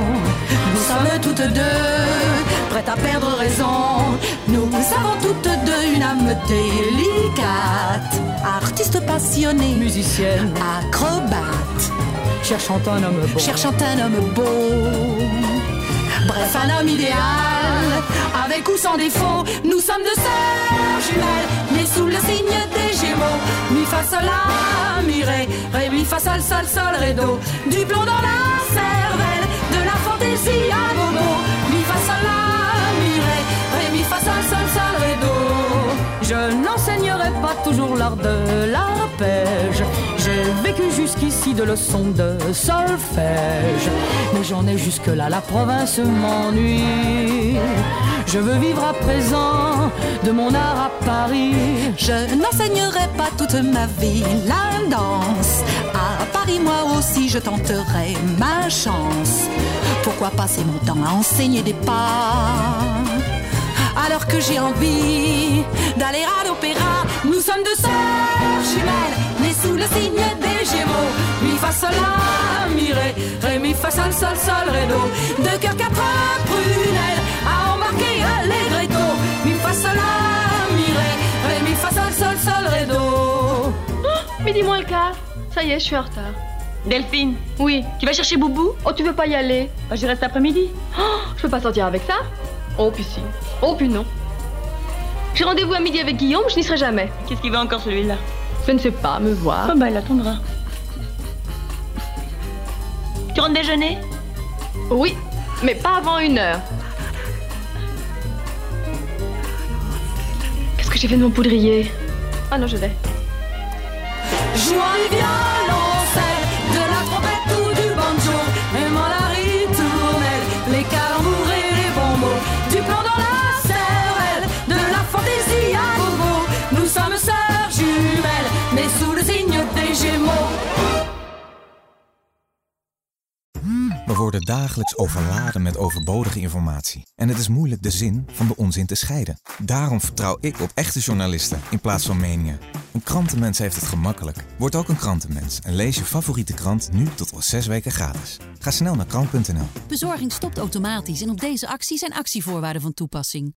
Nous sommes toutes deux prêtes à perdre raison. Nous avons toutes deux une âme délicate, artiste passionné, musicienne, acrobate, cherchant un homme beau, cherchant un homme beau. Bref, un homme idéal, avec ou sans défaut. Nous sommes deux sœurs jumelles, nées sous le signe des Gémeaux. Mi fa sol la mi ré, ré mi fa sol sol sol ré do. Du plomb dans la cervelle, de la fantaisie à gogo. Mi fa sol la mi ré, ré mi fa sol sol sol ré do. Je n'enseignerai pas toujours l'art de l'arpège. J'ai vécu jusqu'ici de leçons de solfège, mais j'en ai jusque-là, la province m'ennuie. Je veux vivre à présent de mon art à Paris. Je n'enseignerai pas toute ma vie la danse. À Paris, moi aussi, je tenterai ma chance. Pourquoi passer mon temps à enseigner des pas alors que j'ai envie d'aller à l'opéra? Nous sommes deux sœurs jumelles, nées sous le signe des Gémeaux. Mi fa sol la mi ré, ré mi fa sol sol sol ré do. Deux cœurs, quatre prunelles, à embarquer allegretto. Mi fa sol la mi ré, ré mi fa sol sol sol ré do. Oh, midi moins le quart. Ça y est, je suis en retard. Delphine. Oui. Tu vas chercher Boubou? Oh, tu veux pas y aller? Bah, j'y reste après-midi. Oh, je peux pas sortir avec ça? Oh, puis si. Oh, puis non. J'ai rendez-vous à midi avec Guillaume, je n'y serai jamais. Qu'est-ce qu'il va encore celui-là? Je ne sais pas, me voir. Oh, bah, il attendra. Tu rentres déjeuner? Oui, mais pas avant une heure. Qu'est-ce que j'ai fait de mon poudrier? Ah non, je l'ai. Jouant du violoncelle, de la trompette ou du banjo, aimant la ritournelle, les calembours et les bons mots, du plomb dans la cervelle, de la fantaisie à gogo. Nous sommes sœurs jumelles, mais sous le signe des Gémeaux. We worden dagelijks overladen met overbodige informatie. En het is moeilijk de zin van de onzin te scheiden. Daarom vertrouw ik op echte journalisten in plaats van meningen. Een krantenmens heeft het gemakkelijk. Word ook een krantenmens en lees je favoriete krant nu tot al zes weken gratis. Ga snel naar krant punt n l. Bezorging stopt automatisch en op deze actie zijn actievoorwaarden van toepassing.